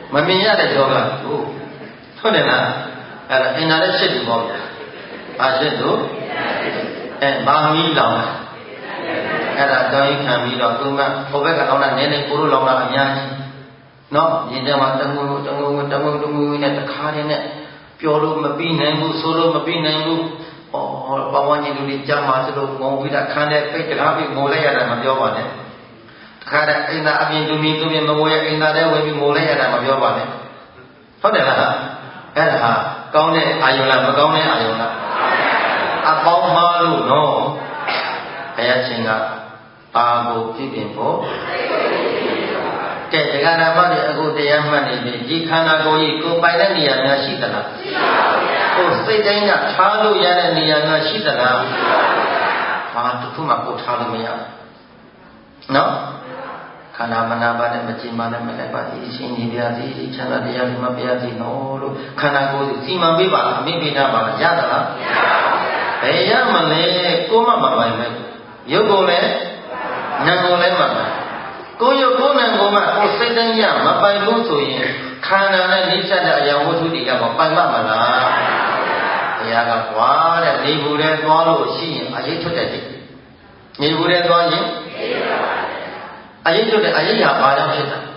မမြင်ရတဲ့ယောဂကိုဟုတ်တယ်လားအဲ့ဒါအင်နာနဲ့ဖြစ်သူပေါ့ဗျာဘာဖြစ်လို့အဲဘာမီးလောင်တာအဲ့ဒါတောင်းရင်ခံပြီးတော့သူမဟိုဘက်ကလောင်တာနည်းနည်းကိုလိုလောင်တာအများကြီးနော်ဒီထဲမှာတငုံတငုံတငုံတငုံနဲ့တခါတည်းနဲ့ပြောလို့မပြီးနိုင်ဘူးဆိုလို့မပြီးနိုင်ဘူးဩပဝန်းကျင်လူတွေကြားမှာစလို့ငုံပြီးတာခံတဲ့ပိတ်တကားပြီးငိုလိုက်ရတာမပြောပါနဲ့တခါတည်းအိမ်သာအပြင်လူမီသူပြင်မငိုရအိမ်သာထဲဝင်ပြီးငိုလိုက်ရတာမပြောပါနဲ့ဟုတ်တယ်လားအဲ့ဒါဟာကောင်းတဲ့အာယုံလားမကောင်းတဲ့အာယုံလားအပေါင်းမာလို့နော်ဘုရားရှင်ကပါကိုပြည့်ပြင်ဖို့ကဲတရားဓမ္မတွေအခုတရားမှတ်နေပြီဒီခန္ဓာကိုယ်ကြီးကိုပိုင်တဲ့နေရာများရှိသလားရှိပါဘူးဗျာကိုစိတ်တိုင်းကထားလို့ရတဲ့နေရာများရှိသလားရှိပါဘူးဗျာဟာတခုမှကိုထားလို့မရဘူးနော်ခန္ဓာမနာပါနဲ့မကြည်မာနဲ့မလိုက်ပါဒီရှင်ဒီတရားဒီချမ်းသာတရားဒီမှာဘုရားစီနော်လို့ခန္ဓာကိုယ်စီမံပေးပါလားအမိပိဋကပါလားရသလားမရပါဘူးဘယ်ရမလဲကိုမမပိုင်မဲ့ရုပ်ကိုလည်းနာမ်ကိုလည်းမပိုင်ကိုရုပ်ကိုနာမ်ကိုမှကိုစိတ်တိုင်းရမပိုင်ဘူးဆိုရင်ခန္ဓာနဲ့နိစ္စတဲ့အရာဝတ္ထုတွေကမပိုင်မှမလားဘုရားကကွာတဲ့နေဘူးတဲ့သွားလို့ရှိရင်အရေးထွက်တဲ့တိနေဘူးတဲ့သွားရင်အရေးထွက်တဲ့အရေးဟာဘာကြောင့်ဖြစ်တာဟ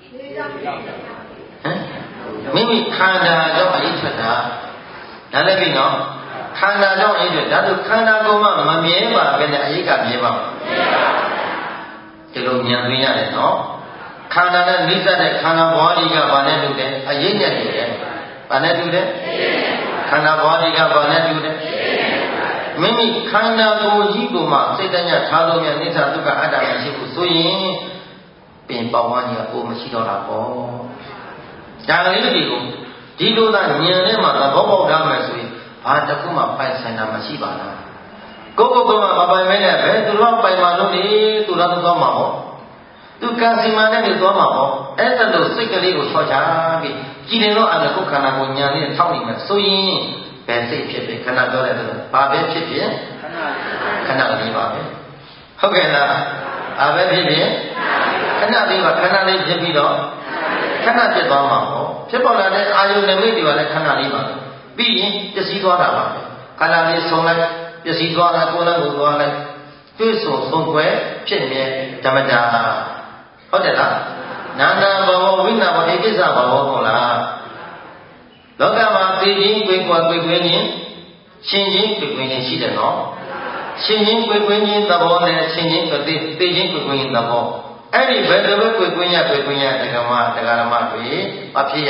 မ်မိမိခန္ဓာကြောင့်အရေးထွက်တာဒါလည်းပြီနော်ခန္ဓာကြောင့်အရေးထွက်ဒါဆိုခန္ဓာကိုယ်မှမမြဲပါဘဲနဲ့အရေးကမြဲပါမလားဒီလိုဉာဏ်သိရတယ်နော်ခန္ဓာနဲ့နိစ္စတဲ့ခန္ဓာဘဝကြီးကဘာနဲ့တူတယ်အရေးနဲ့တူတယ်ဘာနဲ့တူတယ်ခန္ဓာဘဝကြီးကဘာနဲ့တူတယ်မိမိခန္ဓာကိုယ်ကြီးကိုမှစိတ်တညထားလို့မြတ်နိစ္စဒုက္ခအတ္တမရှိဘူးဆိုရင်ပင်ပဝန်းကြီးကအိုးမရှိတော့တာပေါ့ဒါလေးတွေကိုဒီလိုသာဉာဏ်နဲ့မှသဘောပေါက်ထားမယ်ဆိုရင်ဘာတစ်ခုမှပိုင်ဆိုင်တာမရှိပါလားကိုယ့်ကိုယ်ကမပိုင်မဲနဲ့ပဲသူတော့ပိုင်မှလို့လေသူတော့သွားမှာပေါ့သူကံစီမံနဲ့နေသွားမှာပေါ့အဲ့ဒါလို့စိတ်ကလေးကိုချောချပြီးကြည်တယ်တော့အဲ့ဒါကိုခန္ဓာကိုဉာဏ်နဲ့ထောက်နေမယ်ဆိုရင်ဘယ်စိတ်ဖြစ်ဖြစ်ခဏပြောတဲ့ဆိုဘာပဲဖြစ်ဖြစ်ခဏလေးပါပဲဟုတ်ကဲ့လားဘာပဲဖြစ်ဖြစ်ခဏလေးပါခဏလေးဖြစ်ပြီးတော့ခဏဖြစ်သွားမှာပေါ့ဖြစ်ပေါ်လာတဲ့အာယုန်နမိတ်တွေကလည်းခဏလေးပါပြီးရင်ပျက်စီးသွားတာပါပဲခဏလေးဆုံးလိုက်ပျက်စီးသွားတာကိုယ်လည်းကိုယ်သွားလိုက်တွေ့ဆုံဆုံးွယ်ဖြစ်မြဲဓမ္မတာဟုတ်တယ်လားနာနာဘဝဝိနာဘဧကိစ္စဘဝဟုတ်လားလောကမှာသိချင်းကိုယ်ကွာကိုယ်ကွင်းချင်းရှင်ချင်းကိုယ်ကွင်းချင်းရှိတယ်နော်ရှင်ချင်းကိုယ်ကွင်းချင်းသဘောနဲ့ရှင်ချင်းကိုသိသိချင်းကိုယ်ကွင်းချင်းသဘောအဲ့ဒီဘယ်လိုကိုယ်ကွင်းရကိုယ်ကွင်းရဒကမဒကာရမတွေမဖြစ်ရ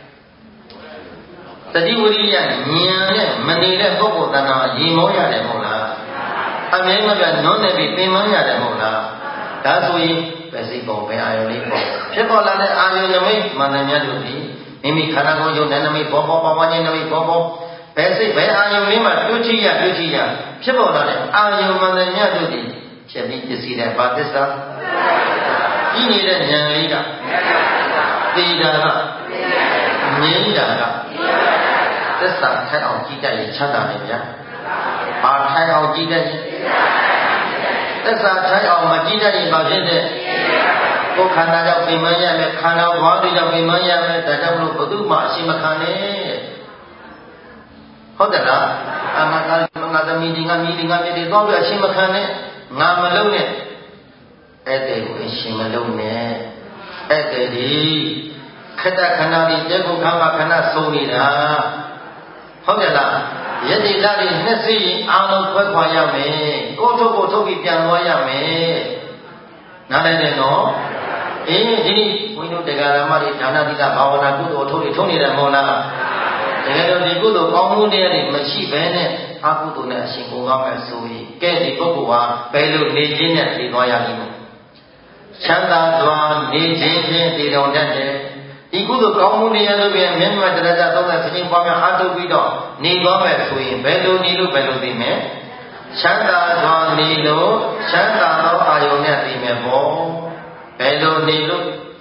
တတိဝရိယဉာဏ်နဲ့မနေတဲ့ပုဂ္ဂိုလ်တဏ္ဍာရေမောရတယ်မဟုတ်လားအမြဲမပြတ်နုံးနေပြီးပင်မရတယ်မဟုတ်လားဒါဆိုရင်ပဲစိတ်ပေါ်ပဲအာယုန်လေးပေါ်ဖြစ်ပေါ်လာတဲ့အာယုန်နမိတ်မှန်တယ်များလို့ဒီမိမိခန္ဓာကိုယ်ရုပ်နဲ့နမိတ်ပေါ်ပေါ်ပဝန်းကျင်နမိတ်ပေါ်ပေါ်ဘယ်စိတ်ဘယ်အာယုန်လေးမှတွေ့ကြည့်ရတွေ့ကြည့်ရဖြစ်ပေါ်လာတဲ့အာယုန်မှန်တယ်များလို့ဒီဖြစ်ပြီးပစ္စည်းတဲ့ဘာသစ္စာဤနေတဲ့ဉာဏ်လေးကသေတာကငြိမ်းတာကသစ္စာထိုက်အောင်ကြည့်တတ်ရင်ချမ်းသာတယ်ဗျာဘာထိုက်အောင်ကြည့်တတ်ရင်သစ္စာထိုက်အောင်မကြည့်တတ်ရင်ဘာဖြစ်တဲ့ကိုယ်ခန္ဓာကြောင့်ပြင်မရမယ်ခန္ဓာဘဝတွေကြောင့်ပြင်မရမယ်ဒါကြောင့်မလို့ဘုသူမှအရှိမခံနဲ့ဟုတ်တယ်လားအနာကငါသမီးဒီငါမီးဒီငါမြေတွေတော့ပြီးအရှိမခံနဲ့ငါမလုံးနဲ့အဲ့တဲ့ကိုအရှိမလုံးနဲ့အဲ့တဲ့ဒီခတ္တခန္ဓာတွေတေကုခန္ဓာခန္ဓာဆုံးနေတာဟုတ်တယ်လားယတိတတွေနှစ်စီးအာလုံးခွဲခွာရမယ်ကိုထုတ်ကိုထုတ်ပြီးပြန်သွားရမယ်နားလည်တယ်နော်အေးဒီနေ့ဘုန်းကြီးတို့တရားဓမ္မတွေဒါနသီလဘာဝနာကုသိုလ်ထုတ်တွေထုတ်နေတယ်မဟုတ်လားတကယ်တော့ဒီကုသိုလ်ကောင်းမှုတရားတွေမရှိဘဲနဲ့အကုသိုလ်နဲ့အရှင်ကိုသွားမယ်ဆိုရင်ကဲဒီပုဂ္ဂိုလ်ဟာဘယ်လိုနေခြင်းနဲ့တည်သွားရလိမ့်မယ်ချမ်းသာစွာနေခြင်းဖြင့်တည်တော်တတ်တယ်ဒီကုသိုလ်ကောင်းမှုတရားတို့ပြန်မြတ်မြတ်တရားတော်သုံးတဲ့စခြင်းပွားများအားထုတ်ပြီးတော့နေသွားမယ်ဆိုရင်ဘယ်လိုနေလို့ဘယ်လိုသိမယ်ချမ်းသာစွာနေလို့ချမ်းသာသောအာယုန်နဲ့သိမယ်ပေါ့ဘယ်လိုနေလို့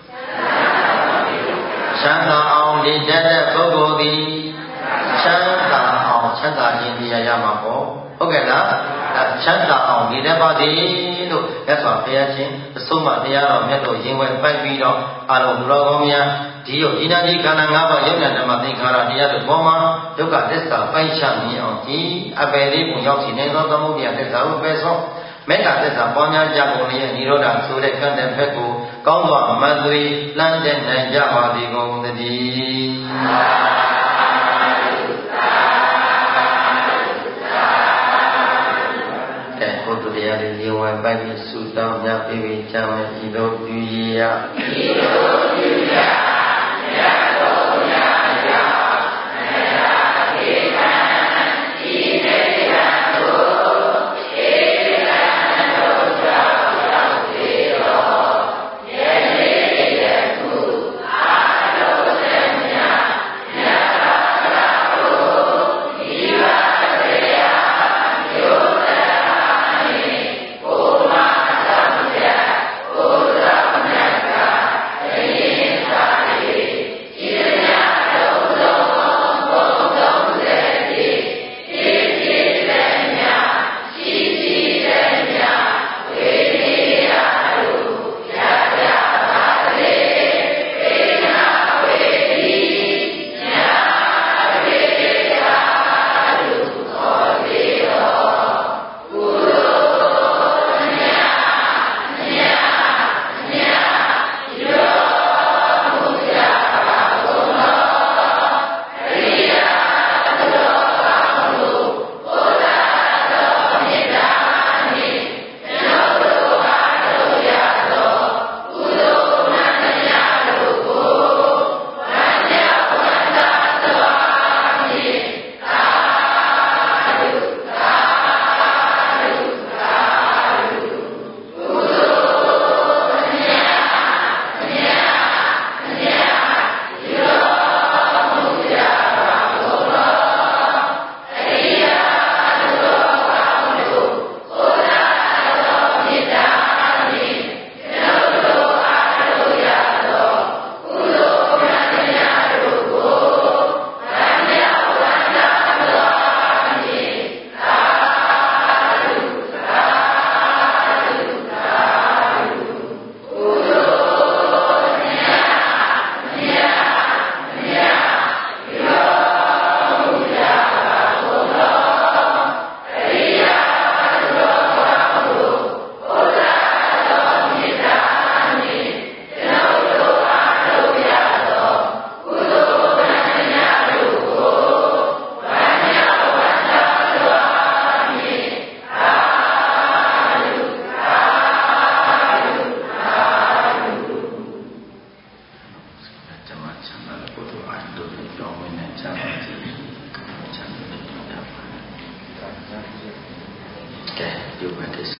ချမ်းသာအောင်နေတတ်တဲ့ပုဂ္ဂိုလ်သည်ချမ်းသာအောင်ချမ်းသာခြင်းတရားရမှာပေါ့ဟုတ်ကဲ့လားဒါချမ်းသာအောင်နေတတ်ပါစေလို့မြတ်စွာဘုရားရှင်အဆုံးအမတရားတော်မြတ်တော်ရင်ဝဲပိုက်ပြီးတော့အာလုံးလူတော်ကောင်းများဒီရောဒီနာကြီးခန္ဓာ၅ပါးယုံနာဓမ္မသင်္ခါရတရားတို့ပေါ်မှာဒုက္ခသစ္စာပိုင်းခြားမြင်အောင်ကြည်အပေလေးပုံရောက်စီနေသောသမုဒ္ဒရာသစ္စာကိုပဲဆုံးမေတ္တာသစ္စာပွားများကြကုန်ရဲ့និရောဓဆိုတဲ့ကံတဲ့ဘက်ကိုကောင်းစွာမသွေလမ်းတဲ့နိုင်ကြပါသည်ကုန်သတည်းတဲ့ဘုဒ္ဓတရားတွေရေဝံပိုက်ပြီးဆုတောင်းကြပြီးပြီးကြမယ်ဤသို့ပြုရဤသို့ပြုရမြတ်တော်မြတ်ရာမေတ္တာဧကံဤနေကံတို့ဧကံတို့ကြောင့်ရောက်စေတော်ယနေ့ယခုအာလုံးစံမြတ်မြတ်သာတော်ဒီပါစေယယောသနာနိဘုမသမ္မြတ်ဘုရားမြတ်ကတရင်သာရေဣရယလုံးလုံးဘုံသုံးစေတိဣတိစေမြရှိရှိစေမြဝေနိယတုယယပါလေပေနာဝေတိညာရေသာတုသောတိရောကုသိုလ်မြတ်မြတ်မြတ်ရောမူကြပါကုန်သောအရိယသောကောင်းမှုဘုရားတော်မေတ္တာနှင့်ကျွန်ုပ်တို့အားထုတ်ရသောကုသိုလ်မှန်သမျှတို့ကိုဝမ်းမြောက်ဝမ်းသာစွာဖြင့်သာဓုသာဓုသာဓုကုသိုလ်မြတ်မြတ်မြတ်ရောမူကြပါကုန်သောအရိယသောကောင်းမှုဘုရားတော်မေတ္တာနှင့်ကျွန်ုပ်တို့အားထုတ်ရသောကုသိုလ်မှန်သမျှတို့ကိုဝမ်းမြောက်ဝမ်းသာစွာဖြင့်သာဓုသာဓုသာဓုကုသိုလ်မြတ်မြတ်မြတ်ရောမူကြပါကုန်သောအရိယသောကောင်းမှုဘုရားတော်မေတ္တာနှင့်ကျွန်ုပ်တို့အားထုတ်ရသောကုသိုလ်မှန်သမျှတို့ကိုဝမ်းမြောက်ဝမ်းသာစွာဖြင့်သာဓုသာဓုသာဓုဓမ္မချမ်းသာတဲ့ပုဒ်အားတို့ကြောင်းနဲ့ချမ်းသာခြင်းချမ်းသာတဲ့တရားပါကဲဒီဘက်ကိစ္စ